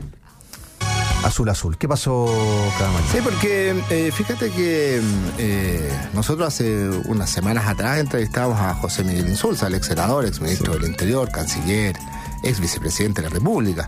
Azul. ¿Qué pasó, Camargo? Sí, porque fíjate que nosotros hace unas semanas atrás entrevistábamos a José Miguel Insulza, el ex senador, ex ministro del Interior, canciller, ex vicepresidente de la República,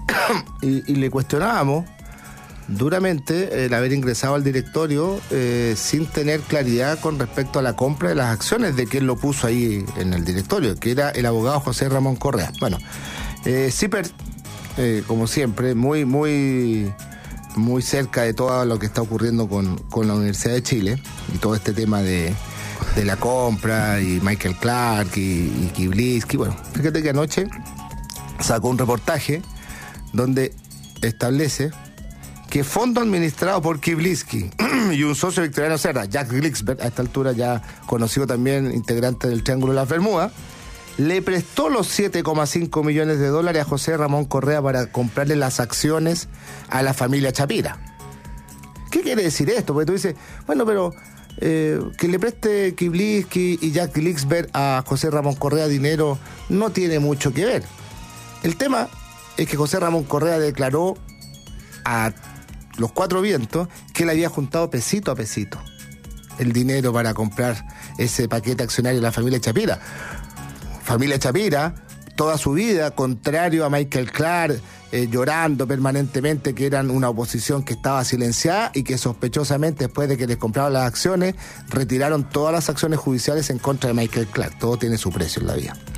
y le cuestionábamos duramente el haber ingresado al directorio sin tener claridad con respecto a la compra de las acciones de quien lo puso ahí en el directorio, que era el abogado José Ramón Correa. Bueno, Zipper, como siempre, muy cerca de todo lo que está ocurriendo con la Universidad de Chile y todo este tema de la compra y Michael Clark y Kiblisky. Bueno, fíjate que anoche sacó un reportaje donde establece que fondo administrado por Kiblisky y un socio victoriano Serra, Jack Glixberg, a esta altura ya conocido también integrante del Triángulo de las Bermudas, le prestó los $7,5 millones a José Ramón Correa para comprarle las acciones a la familia Chapira. ¿Qué quiere decir esto? Porque tú dices, bueno, pero que le preste Kiblisky y Jack Glixberg a José Ramón Correa dinero no tiene mucho que ver. El tema es que José Ramón Correa declaró a los 4 vientos que él había juntado pesito a pesito el dinero para comprar ese paquete accionario de la familia Chapira. Familia Chapira, toda su vida, contrario a Michael Clark, llorando permanentemente que eran una oposición que estaba silenciada y que sospechosamente después de que les compraron las acciones, retiraron todas las acciones judiciales en contra de Michael Clark. Todo tiene su precio en la vida.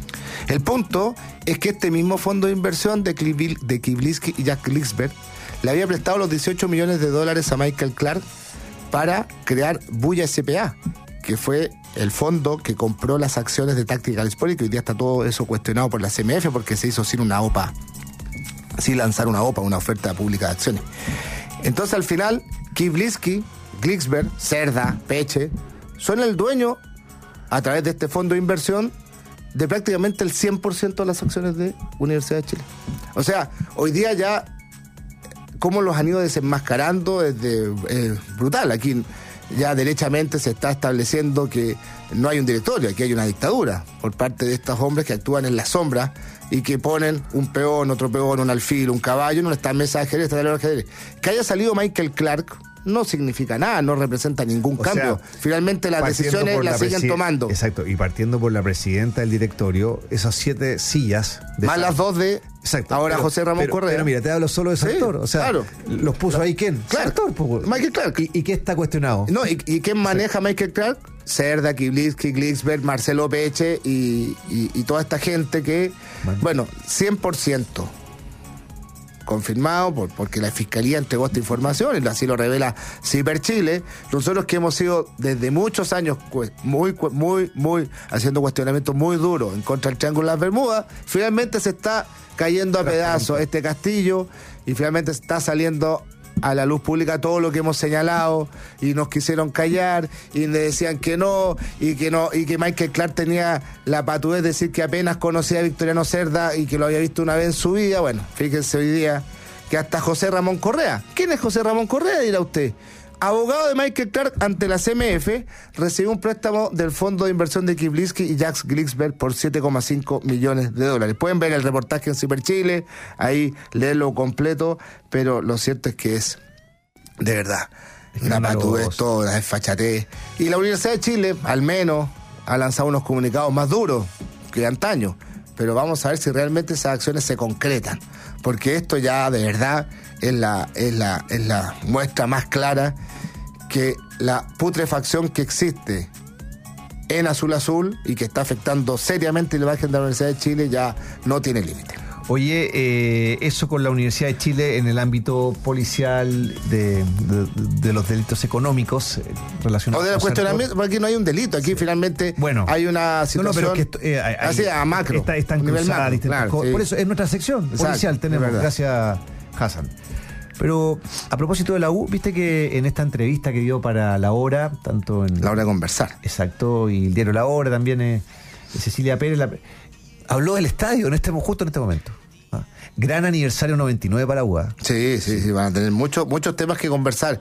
El punto es que este mismo fondo de inversión de Kiblisky y Jack Glicksberg le había prestado los $18 millones a Michael Clark para crear Buya S.p.A., que fue el fondo que compró las acciones de Tactical Sport, y que hoy día está todo eso cuestionado por la CMF porque se hizo sin una OPA, sin lanzar una OPA, una oferta pública de acciones. Entonces al final, Kiblisky, Glicksberg, Cerda, Peche, son el dueño, a través de este fondo de inversión, de prácticamente el 100% de las acciones de Universidad de Chile. O sea, hoy día ya, cómo los han ido desenmascarando es brutal. Aquí ya derechamente se está estableciendo que no hay un directorio, aquí hay una dictadura por parte de estos hombres que actúan en la sombra y que ponen un peón, otro peón, un alfil, un caballo en una mesa de ajedrez, Que haya salido Michael Clark no significa nada, no representa ningún cambio. Finalmente las decisiones las siguen tomando. Exacto, y partiendo por la presidenta del directorio, esas 7 sillas... Más las 2 de... Exacto. Ahora José Ramón Correa. Pero mira, te hablo solo de Sartor. O sea, claro. Los puso ahí ¿quién? Clark. Sartor, pues. Michael Clark. ¿Y qué está cuestionado? No, ¿y quién maneja Michael Clark? Cerda, Kiblisky, Glicksberg, Marcelo Peche y toda esta gente que, bueno, 100% confirmado porque la Fiscalía entregó esta información y así lo revela Ciber Chile. Nosotros que hemos sido desde muchos años muy haciendo cuestionamientos muy duros en contra del Triángulo de las Bermudas, finalmente se está cayendo a pedazos este castillo y finalmente está saliendo a la luz pública todo lo que hemos señalado, y nos quisieron callar y le decían que no, y que Michael Clark tenía la patudez de decir que apenas conocía a Victoriano Cerda y que lo había visto una vez en su vida. Bueno, fíjense hoy día que hasta José Ramón Correa. ¿Quién es José Ramón Correa? Dirá usted. Abogado de Michael Clark ante la CMF, recibió un préstamo del fondo de inversión de Kiblisky y Jack Glicksberg por $7,5 millones. Pueden ver el reportaje en Ciber Chile, ahí leerlo completo, pero lo cierto es que es, de verdad, una patudez, toda desfachatez. Y la Universidad de Chile, al menos, ha lanzado unos comunicados más duros que antaño, pero vamos a ver si realmente esas acciones se concretan, porque esto ya, de verdad, es la muestra más clara que la putrefacción que existe en Azul y que está afectando seriamente la imagen de la Universidad de Chile ya no tiene límite. Oye, eso con la Universidad de Chile en el ámbito policial de los delitos económicos relacionados o de los cuestionamientos, porque aquí no hay un delito, aquí finalmente hay una situación así a macro. Está en cruzada, claro, por eso es nuestra sección policial, tenemos, gracias Hassan. Pero a propósito de la U, viste que en esta entrevista que dio para La Hora, tanto en... La Hora de Conversar. Exacto, y el diario La Hora también, Cecilia Pérez, habló del estadio justo en este momento. Gran aniversario 99 para la U. Sí, van a tener muchos temas que conversar.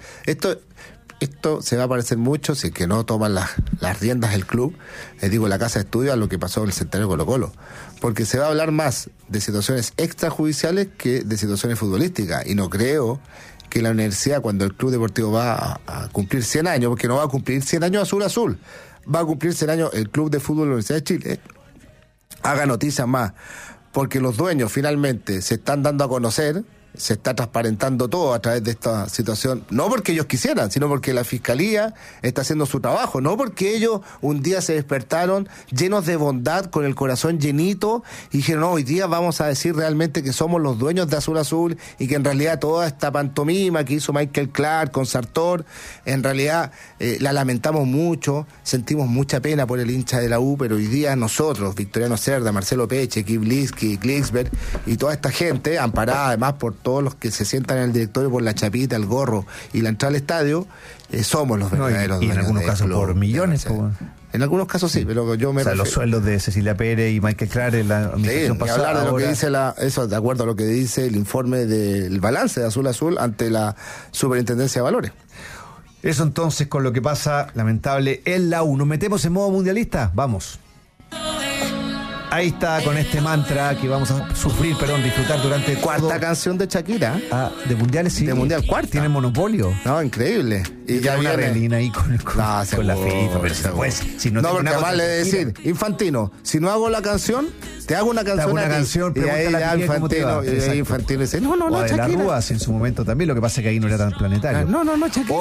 Esto se va a parecer mucho, si es que no toman las riendas del club, la casa de estudio, a lo que pasó en el centenario Colo-Colo. Porque se va a hablar más de situaciones extrajudiciales que de situaciones futbolísticas. Y no creo que la universidad, cuando el Club Deportivo va a cumplir 100 años, porque no va a cumplir 100 años Azul, va a cumplir 100 años el Club de Fútbol de la Universidad de Chile, haga noticias más. Porque los dueños finalmente se están dando a conocer, se está transparentando todo a través de esta situación, no porque ellos quisieran, sino porque la Fiscalía está haciendo su trabajo, no porque ellos un día se despertaron llenos de bondad, con el corazón llenito, y dijeron, no, hoy día vamos a decir realmente que somos los dueños de Azul, y que en realidad toda esta pantomima que hizo Michael Clark con Sartor, en realidad la lamentamos mucho, sentimos mucha pena por el hincha de la U, pero hoy día nosotros, Victoriano Cerda, Marcelo Peche, Kiblisky, Glicksberg y toda esta gente, amparada además por todos los que se sientan en el directorio por la chapita, el gorro y la entrada al estadio, somos los verdaderos dueños. Y en algunos casos por millones. En algunos casos sí, pero yo me los sueldos de Cecilia Pérez y Michael Clark en la administración pasada. Hablar de lo que dice eso de acuerdo a lo que dice el informe del balance de Azul ante la Superintendencia de Valores. Eso entonces con lo que pasa, lamentable, en la U. ¿Nos metemos en modo mundialista? Vamos. Ahí está, con este mantra que vamos a disfrutar durante cuarta canción de Shakira. De mundiales, sí. De mundial, cuarta. Tiene monopolio. No, increíble. Y ya una relina ahí con la FIFA. Pero después, si no porque además le decir, Infantino, si no hago la canción, te hago una canción. Y ahí ya Infantino dice, no, Shakira. La Rúa, en su momento también, lo que pasa es que ahí no era tan planetario. No, Shakira.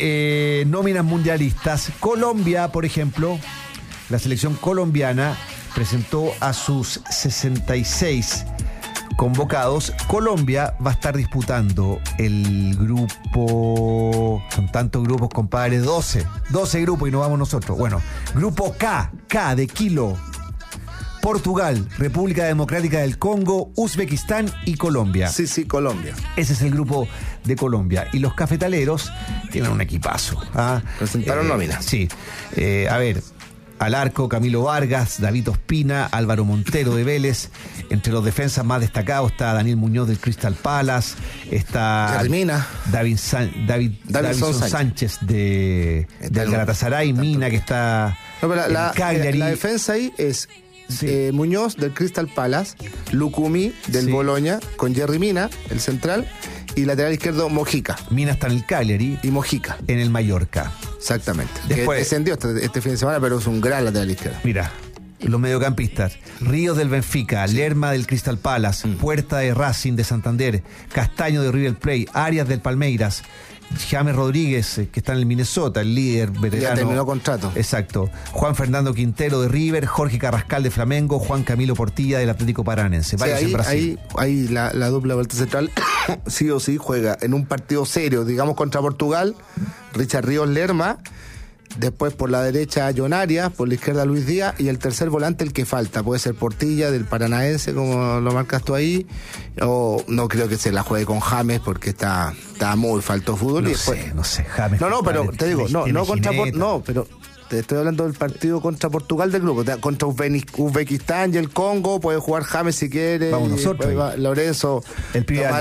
Oye, nóminas mundialistas. Colombia, por ejemplo, la selección colombiana presentó a sus 66 convocados. Colombia va a estar disputando el grupo, son tantos grupos, compadre, 12 grupos y no vamos nosotros. Bueno, grupo K de kilo. Portugal, República Democrática del Congo, Uzbekistán y Colombia. Sí, Colombia. Ese es el grupo de Colombia. Y los cafetaleros tienen un equipazo. Presentaron nómina. Sí. A ver, al arco, Camilo Vargas, David Ospina, Álvaro Montero de Vélez. Entre los defensas más destacados está Daniel Muñoz del Crystal Palace, está Davinson Sánchez del Galatasaray, Mina, que está la defensa ahí es Muñoz del Crystal Palace, Lucumí del Bologna, con Jerry Mina, el central, y lateral izquierdo Mojica. Mina está en el Cagliari y Mojica en el Mallorca. Exactamente. Después, descendió este fin de semana, pero es un gran lateral izquierdo. Mira, los mediocampistas: Ríos del Benfica, Lerma del Crystal Palace, Puerta de Racing de Santander, Castaño de River Plate, Arias del Palmeiras, James Rodríguez, que está en el Minnesota, el líder veterano. Ya terminó contrato. Exacto. Juan Fernando Quintero de River, Jorge Carrascal de Flamengo, Juan Camilo Portilla del Atlético Paranense. Ahí la dupla vuelta central sí o sí juega en un partido serio, digamos contra Portugal, Richard Ríos Lerma. Después por la derecha John Arias, por la izquierda Luis Díaz, y el tercer volante el que falta, puede ser Portilla del Paranaense, como lo marcas tú ahí, o no creo que se la juegue con James porque está muy falto fútbol. No sé, James. No, pero te digo, pero te estoy hablando del partido contra Portugal del grupo, contra Uzbekistán y el Congo, puede jugar James si quiere. Vamos nosotros. Lorenzo, el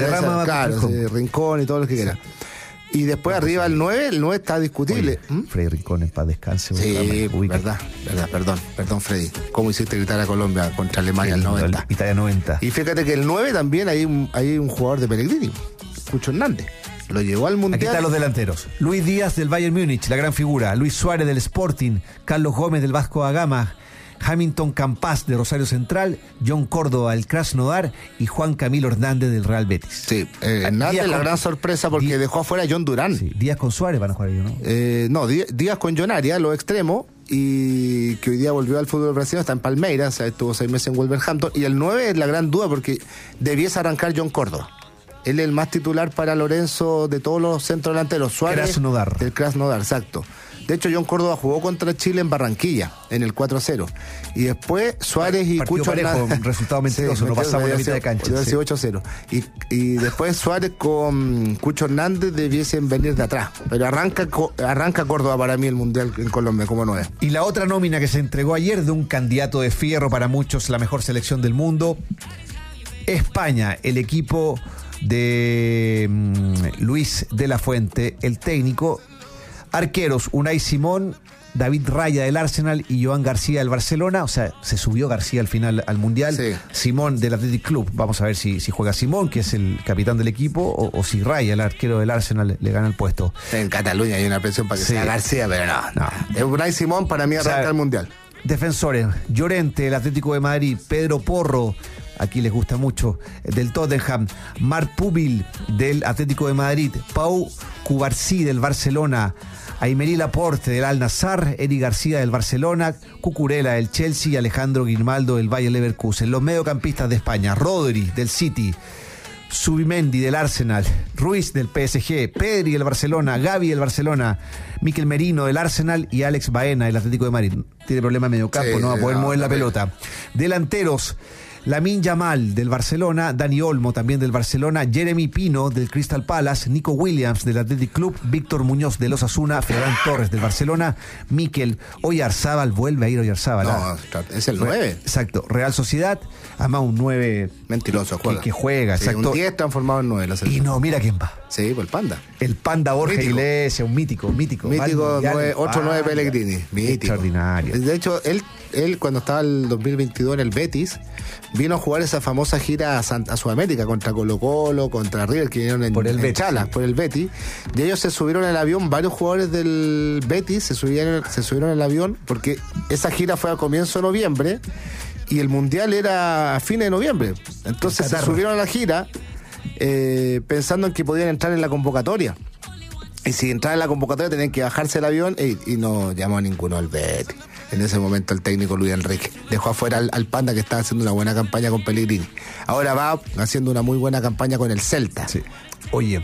Rincón y todo lo que quiera. Y después arriba el 9 está discutible. Freddy Rincón en paz descanse. Sí, verdad, perdón Freddy. ¿Cómo hiciste gritar a Colombia contra Alemania el 90? Italia 90. Y fíjate que el 9 también hay un jugador de Pellegrini, Cucho Hernández. Lo llevó al Mundial. Aquí están los delanteros: Luis Díaz del Bayern Múnich, la gran figura; Luis Suárez del Sporting; Carlos Gómez del Vasco da Gama; Hamilton Campas de Rosario Central; John Córdoba del Krasnodar y Juan Camilo Hernández del Real Betis. Sí, Hernández la gran sorpresa porque dejó afuera a John Durán. Sí, Díaz con Suárez van a jugar ellos, ¿no? Díaz con John Arias, los extremos, y que hoy día volvió al fútbol brasileño, está en Palmeiras, estuvo 6 meses en Wolverhampton, y el 9 es la gran duda porque debiese arrancar John Córdoba. Él es el más titular para Lorenzo de todos los centros delanteros. Suárez del Krasnodar, exacto. De hecho, John Córdoba jugó contra Chile en Barranquilla, en el 4-0. Y después Suárez y Cucho Hernández. Resultado mentiroso, no pasamos la mitad de cancha. 8-0. Y después Suárez con Cucho Hernández debiesen venir de atrás. Pero arranca Córdoba para mí el Mundial en Colombia, como 9. Y la otra nómina que se entregó ayer de un candidato de fierro, para muchos la mejor selección del mundo: España, el equipo de Luis de la Fuente, el técnico. Arqueros: Unai Simón, David Raya del Arsenal y Joan García del Barcelona. O sea, se subió García al final al Mundial. Sí. Simón del Athletic Club. Vamos a ver si juega Simón, que es el capitán del equipo, o si Raya, el arquero del Arsenal, le gana el puesto. En Cataluña hay una presión para que sea García, pero no. Unai Simón para mí arranca el Mundial. Defensores: Llorente del Atlético de Madrid, Pedro Porro, aquí les gusta mucho, del Tottenham, Marc Pubil del Atlético de Madrid, Pau Cubarsí del Barcelona, Aymeri Laporte del Al-Nassr, Eric García del Barcelona, Cucurella del Chelsea y Alejandro Grimaldo del Bayer Leverkusen. Los mediocampistas de España: Rodri del City, Subimendi del Arsenal, Ruiz del PSG, Pedri del Barcelona, Gavi del Barcelona, Mikel Merino del Arsenal y Alex Baena del Atlético de Madrid. Tiene problema en mediocampo, no va a poder mover la pelota. Delanteros: Lamine Yamal del Barcelona, Dani Olmo también del Barcelona, Jeremy Pino del Crystal Palace, Nico Williams del Athletic Club, Víctor Muñoz del Osasuna, Ferran Torres del Barcelona, Mikel Oyarzábal, vuelve a ir Oyarzábal. No, es el 9. Exacto, Real Sociedad, además un 9 mentiroso, que juega, sí, exacto. Un 10 transformado en 9. Y no, mira quién va. Sí, pues el Panda. El Panda Borja Iglesias, un mítico. Mítico, 9 Pellegrini. Mítico. Extraordinario. De hecho, él cuando estaba el 2022 en el Betis, vino a jugar esa famosa gira a Sudamérica contra Colo-Colo, contra River, que vinieron por el Betis. Y ellos se subieron al avión, varios jugadores del Betis se subieron al avión, porque esa gira fue a comienzo de noviembre y el Mundial era a fines de noviembre. Entonces se subieron a la gira pensando en que podían entrar en la convocatoria. Y si entraban en la convocatoria tenían que bajarse del avión y no llamó a ninguno al Betis. en ese momento el técnico Luis Enrique. Dejó afuera al Panda, que estaba haciendo una buena campaña con Pellegrini. Ahora va haciendo una muy buena campaña con el Celta. Sí. Oye,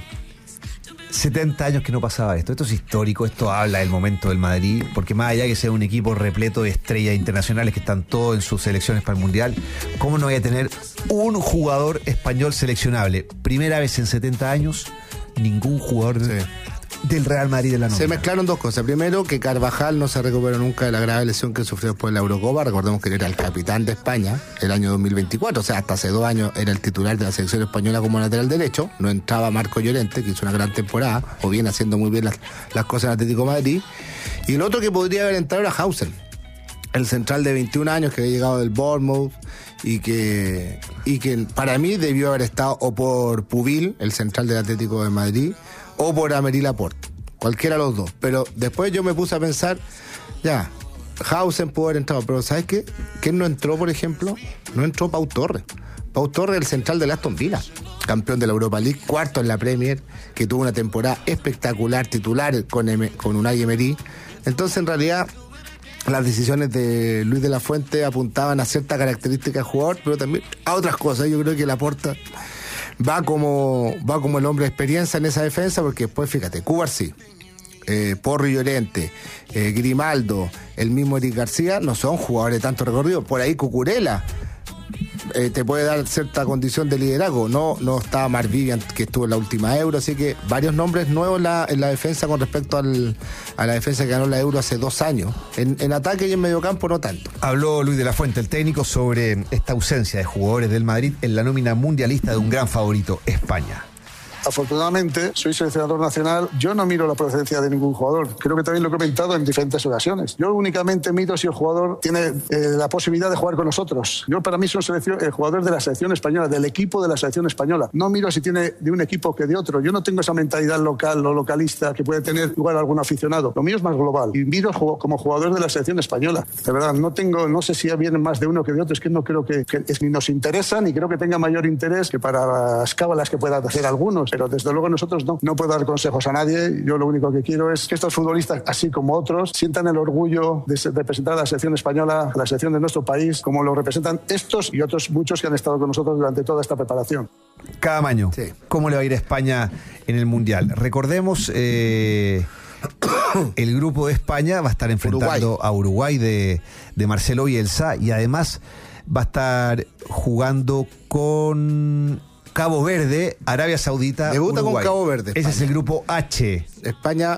70 años que no pasaba esto. Esto es histórico, esto habla del momento del Madrid, porque más allá que sea un equipo repleto de estrellas internacionales que están todos en sus selecciones para el Mundial, ¿cómo no voy a tener un jugador español seleccionable? Primera vez en 70 años, ningún jugador del Real Madrid de la nómina. Se mezclaron dos cosas. Primero, que Carvajal no se recuperó nunca de la grave lesión que sufrió después de la Eurocopa. Recordemos que él era el capitán de España el año 2024, o sea, hasta hace 2 años era el titular de la selección española como lateral derecho. No entraba Marco Llorente, que hizo una gran temporada, o viene haciendo muy bien las cosas en Atlético de Madrid. Y el otro que podría haber entrado era Hausen, el central de 21 años que había llegado del Bournemouth y que para mí debió haber estado o por Pubil, el central del Atlético de Madrid, o por Amery Laporte, cualquiera de los dos. Pero después yo me puse a pensar, ya, Hausen pudo haber entrado, pero ¿sabes qué? ¿Quién no entró, por ejemplo? No entró Pau Torres. Pau Torres, el central del Aston Villa, campeón de la Europa League, cuarto en la Premier, que tuvo una temporada espectacular, titular con Unai Emery. Entonces, en realidad, las decisiones de Luis de la Fuente apuntaban a cierta característica de jugador, pero también a otras cosas. Yo creo que Laporta va como el hombre de experiencia en esa defensa, porque después, fíjate, Cubarsí, Porro y Llorente, Grimaldo, el mismo Eric García, no son jugadores de tanto recorrido. Por ahí Cucurella te puede dar cierta condición de liderazgo. No está Marc Vivian, que estuvo en la última Euro, así que varios nombres nuevos en la defensa con respecto a la defensa que ganó la Euro hace 2 años. En ataque y en mediocampo no tanto. Habló Luis de la Fuente, el técnico, sobre esta ausencia de jugadores del Madrid en la nómina mundialista de un gran favorito, España. Afortunadamente, soy seleccionador nacional. Yo no miro la procedencia de ningún jugador. Creo que también lo he comentado en diferentes ocasiones. Yo únicamente miro si el jugador tiene la posibilidad de jugar con nosotros. Yo, para mí, soy el jugador de la selección española, del equipo de la selección española. No miro si tiene de un equipo que de otro. Yo no tengo esa mentalidad local o localista que puede tener lugar algún aficionado. Lo mío es más global. Y miro como jugador de la selección española. De verdad, no sé si vienen más de uno que de otro. Es que no creo que ni nos interesa, ni creo que tenga mayor interés que para las cábalas que puedan hacer algunos. Pero desde luego nosotros no puedo dar consejos a nadie. Yo lo único que quiero es que estos futbolistas, así como otros, sientan el orgullo de representar a la selección española, a la selección de nuestro país, como lo representan estos y otros muchos que han estado con nosotros durante toda esta preparación. Cada año, sí. ¿Cómo le va a ir a España en el Mundial? Recordemos, el grupo de España va a estar enfrentando a Uruguay de Marcelo Bielsa, y además va a estar jugando con Cabo Verde, Arabia Saudita, debuta Uruguay. Con Cabo Verde. España. Ese es el grupo H. España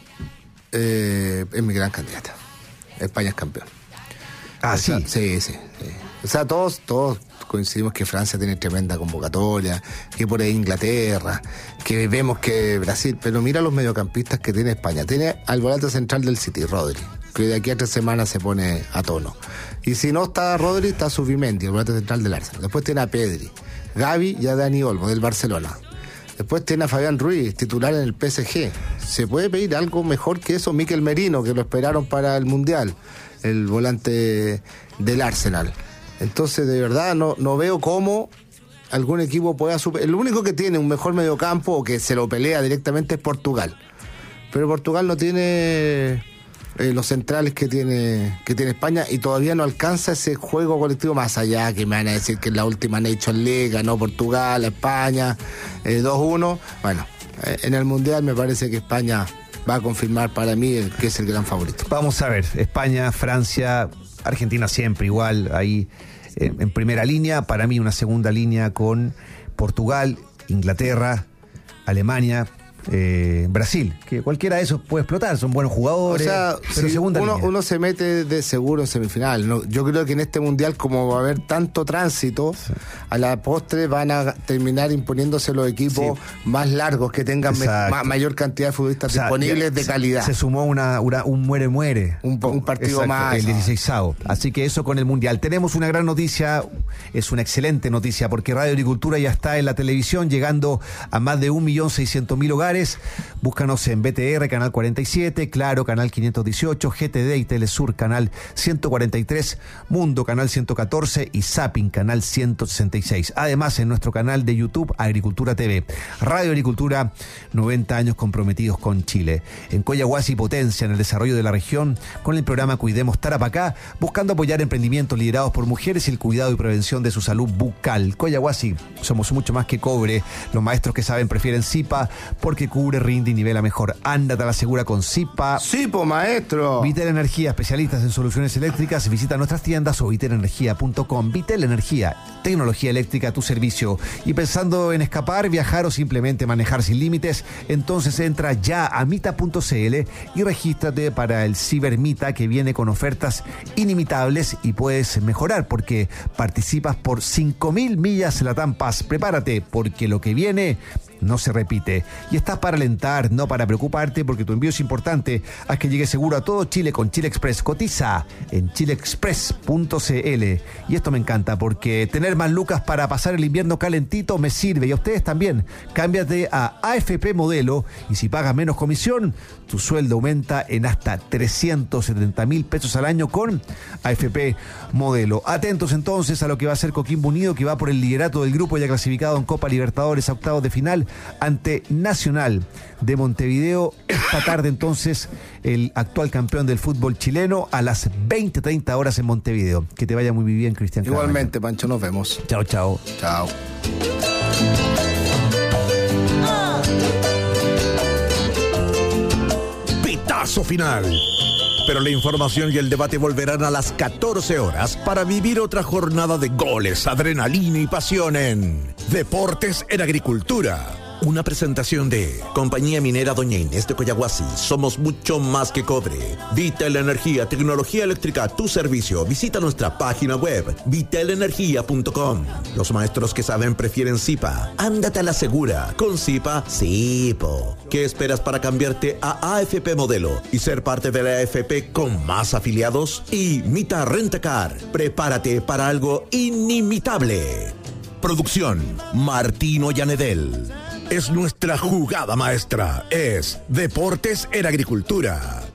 es mi gran candidata. España es campeón. Sí. Sí. O sea, todos coincidimos que Francia tiene tremenda convocatoria, que por ahí Inglaterra, que vemos que Brasil, pero mira los mediocampistas que tiene España. Tiene al volante central del City, Rodri, que de aquí a 3 semanas se pone a tono. Y si no está Rodri, está Subimendi, el volante central del Arsenal. Después tiene a Pedri, Gavi y a Dani Olmo del Barcelona. Después tiene a Fabián Ruiz, titular en el PSG. ¿Se puede pedir algo mejor que eso? Mikel Merino, que lo esperaron para el Mundial, el volante del Arsenal. Entonces, de verdad, no veo cómo algún equipo pueda superar. El único que tiene un mejor mediocampo o que se lo pelea directamente es Portugal. Pero Portugal no tiene los centrales que tiene España, y todavía no alcanza ese juego colectivo, más allá que me van a decir que en la última Nations League ganó Portugal, España 2-1. Bueno, en el Mundial me parece que España va a confirmar para mí que es el gran favorito. Vamos a ver, España, Francia, Argentina siempre igual, ahí en primera línea. Para mí una segunda línea con Portugal, Inglaterra, Alemania, Brasil, que cualquiera de esos puede explotar, son buenos jugadores. O sea, pero si uno se mete de seguro en semifinal, ¿no? Yo creo que en este mundial, como va a haber tanto tránsito, a la postre van a terminar imponiéndose los equipos más largos, que tengan mayor cantidad de futbolistas disponibles de calidad. Se sumó un muere un partido más, el 16º. Así que eso con el mundial. Tenemos una gran noticia, es una excelente noticia, porque Radio Agricultura ya está en la televisión, llegando a más de 1.600.000 hogares. celulares. Búscanos en BTR, canal 47, Claro, canal 518, GTD y Telesur, canal 143, Mundo, canal 114 y Zapping, canal 166. Además, en nuestro canal de YouTube, Agricultura TV. Radio Agricultura, 90 años comprometidos con Chile. En Coyahuasi, potencia en el desarrollo de la región con el programa Cuidemos Tarapacá, buscando apoyar emprendimientos liderados por mujeres y el cuidado y prevención de su salud bucal. Coyahuasi, somos mucho más que cobre. Los maestros que saben prefieren Zipa porque cubre, rinde y nivela mejor. Ándate a la segura con Zipa. ¡Zipo, maestro! Vitel Energía, especialistas en soluciones eléctricas. Visita nuestras tiendas o vitelenergia.com. Vitel Energía, tecnología eléctrica a tu servicio. Y pensando en escapar, viajar o simplemente manejar sin límites, entonces entra ya a mita.cl y regístrate para el Cibermita, que viene con ofertas inimitables y puedes mejorar porque participas por 5.000 millas LATAM Pass. Prepárate porque lo que viene no se repite. Y estás para alentar, no para preocuparte, porque tu envío es importante. Haz que llegue seguro a todo Chile con Chile Express. Cotiza en chileexpress.cl. Y esto me encanta porque tener más lucas para pasar el invierno calentito me sirve. Y a ustedes también. Cámbiate a AFP Modelo y si pagas menos comisión, tu sueldo aumenta en hasta 370.000 pesos al año con AFP Modelo. Atentos entonces a lo que va a hacer Coquimbo Unido, que va por el liderato del grupo ya clasificado en Copa Libertadores a octavos de final ante Nacional de Montevideo. Esta tarde entonces el actual campeón del fútbol chileno a las 20:30 horas en Montevideo. Que te vaya muy bien, Cristian. Igualmente, Pancho, nos vemos. Chao, chao. Chao. Pitazo final. Pero la información y el debate volverán a las 14 horas para vivir otra jornada de goles, adrenalina y pasión en Deportes en Agricultura. Una presentación de Compañía Minera Doña Inés de Coyahuasi. Somos mucho más que cobre. Vitel Energía, tecnología eléctrica a tu servicio. Visita nuestra página web, vitelenergia.com. Los maestros que saben prefieren Zipa. Ándate a la segura. Con Zipa, Zipo. ¿Qué esperas para cambiarte a AFP Modelo y ser parte de la AFP con más afiliados? Y Mita Rentacar. Prepárate para algo inimitable. Producción, Martino Llanedel. Es nuestra jugada maestra. Es Deportes en Agricultura.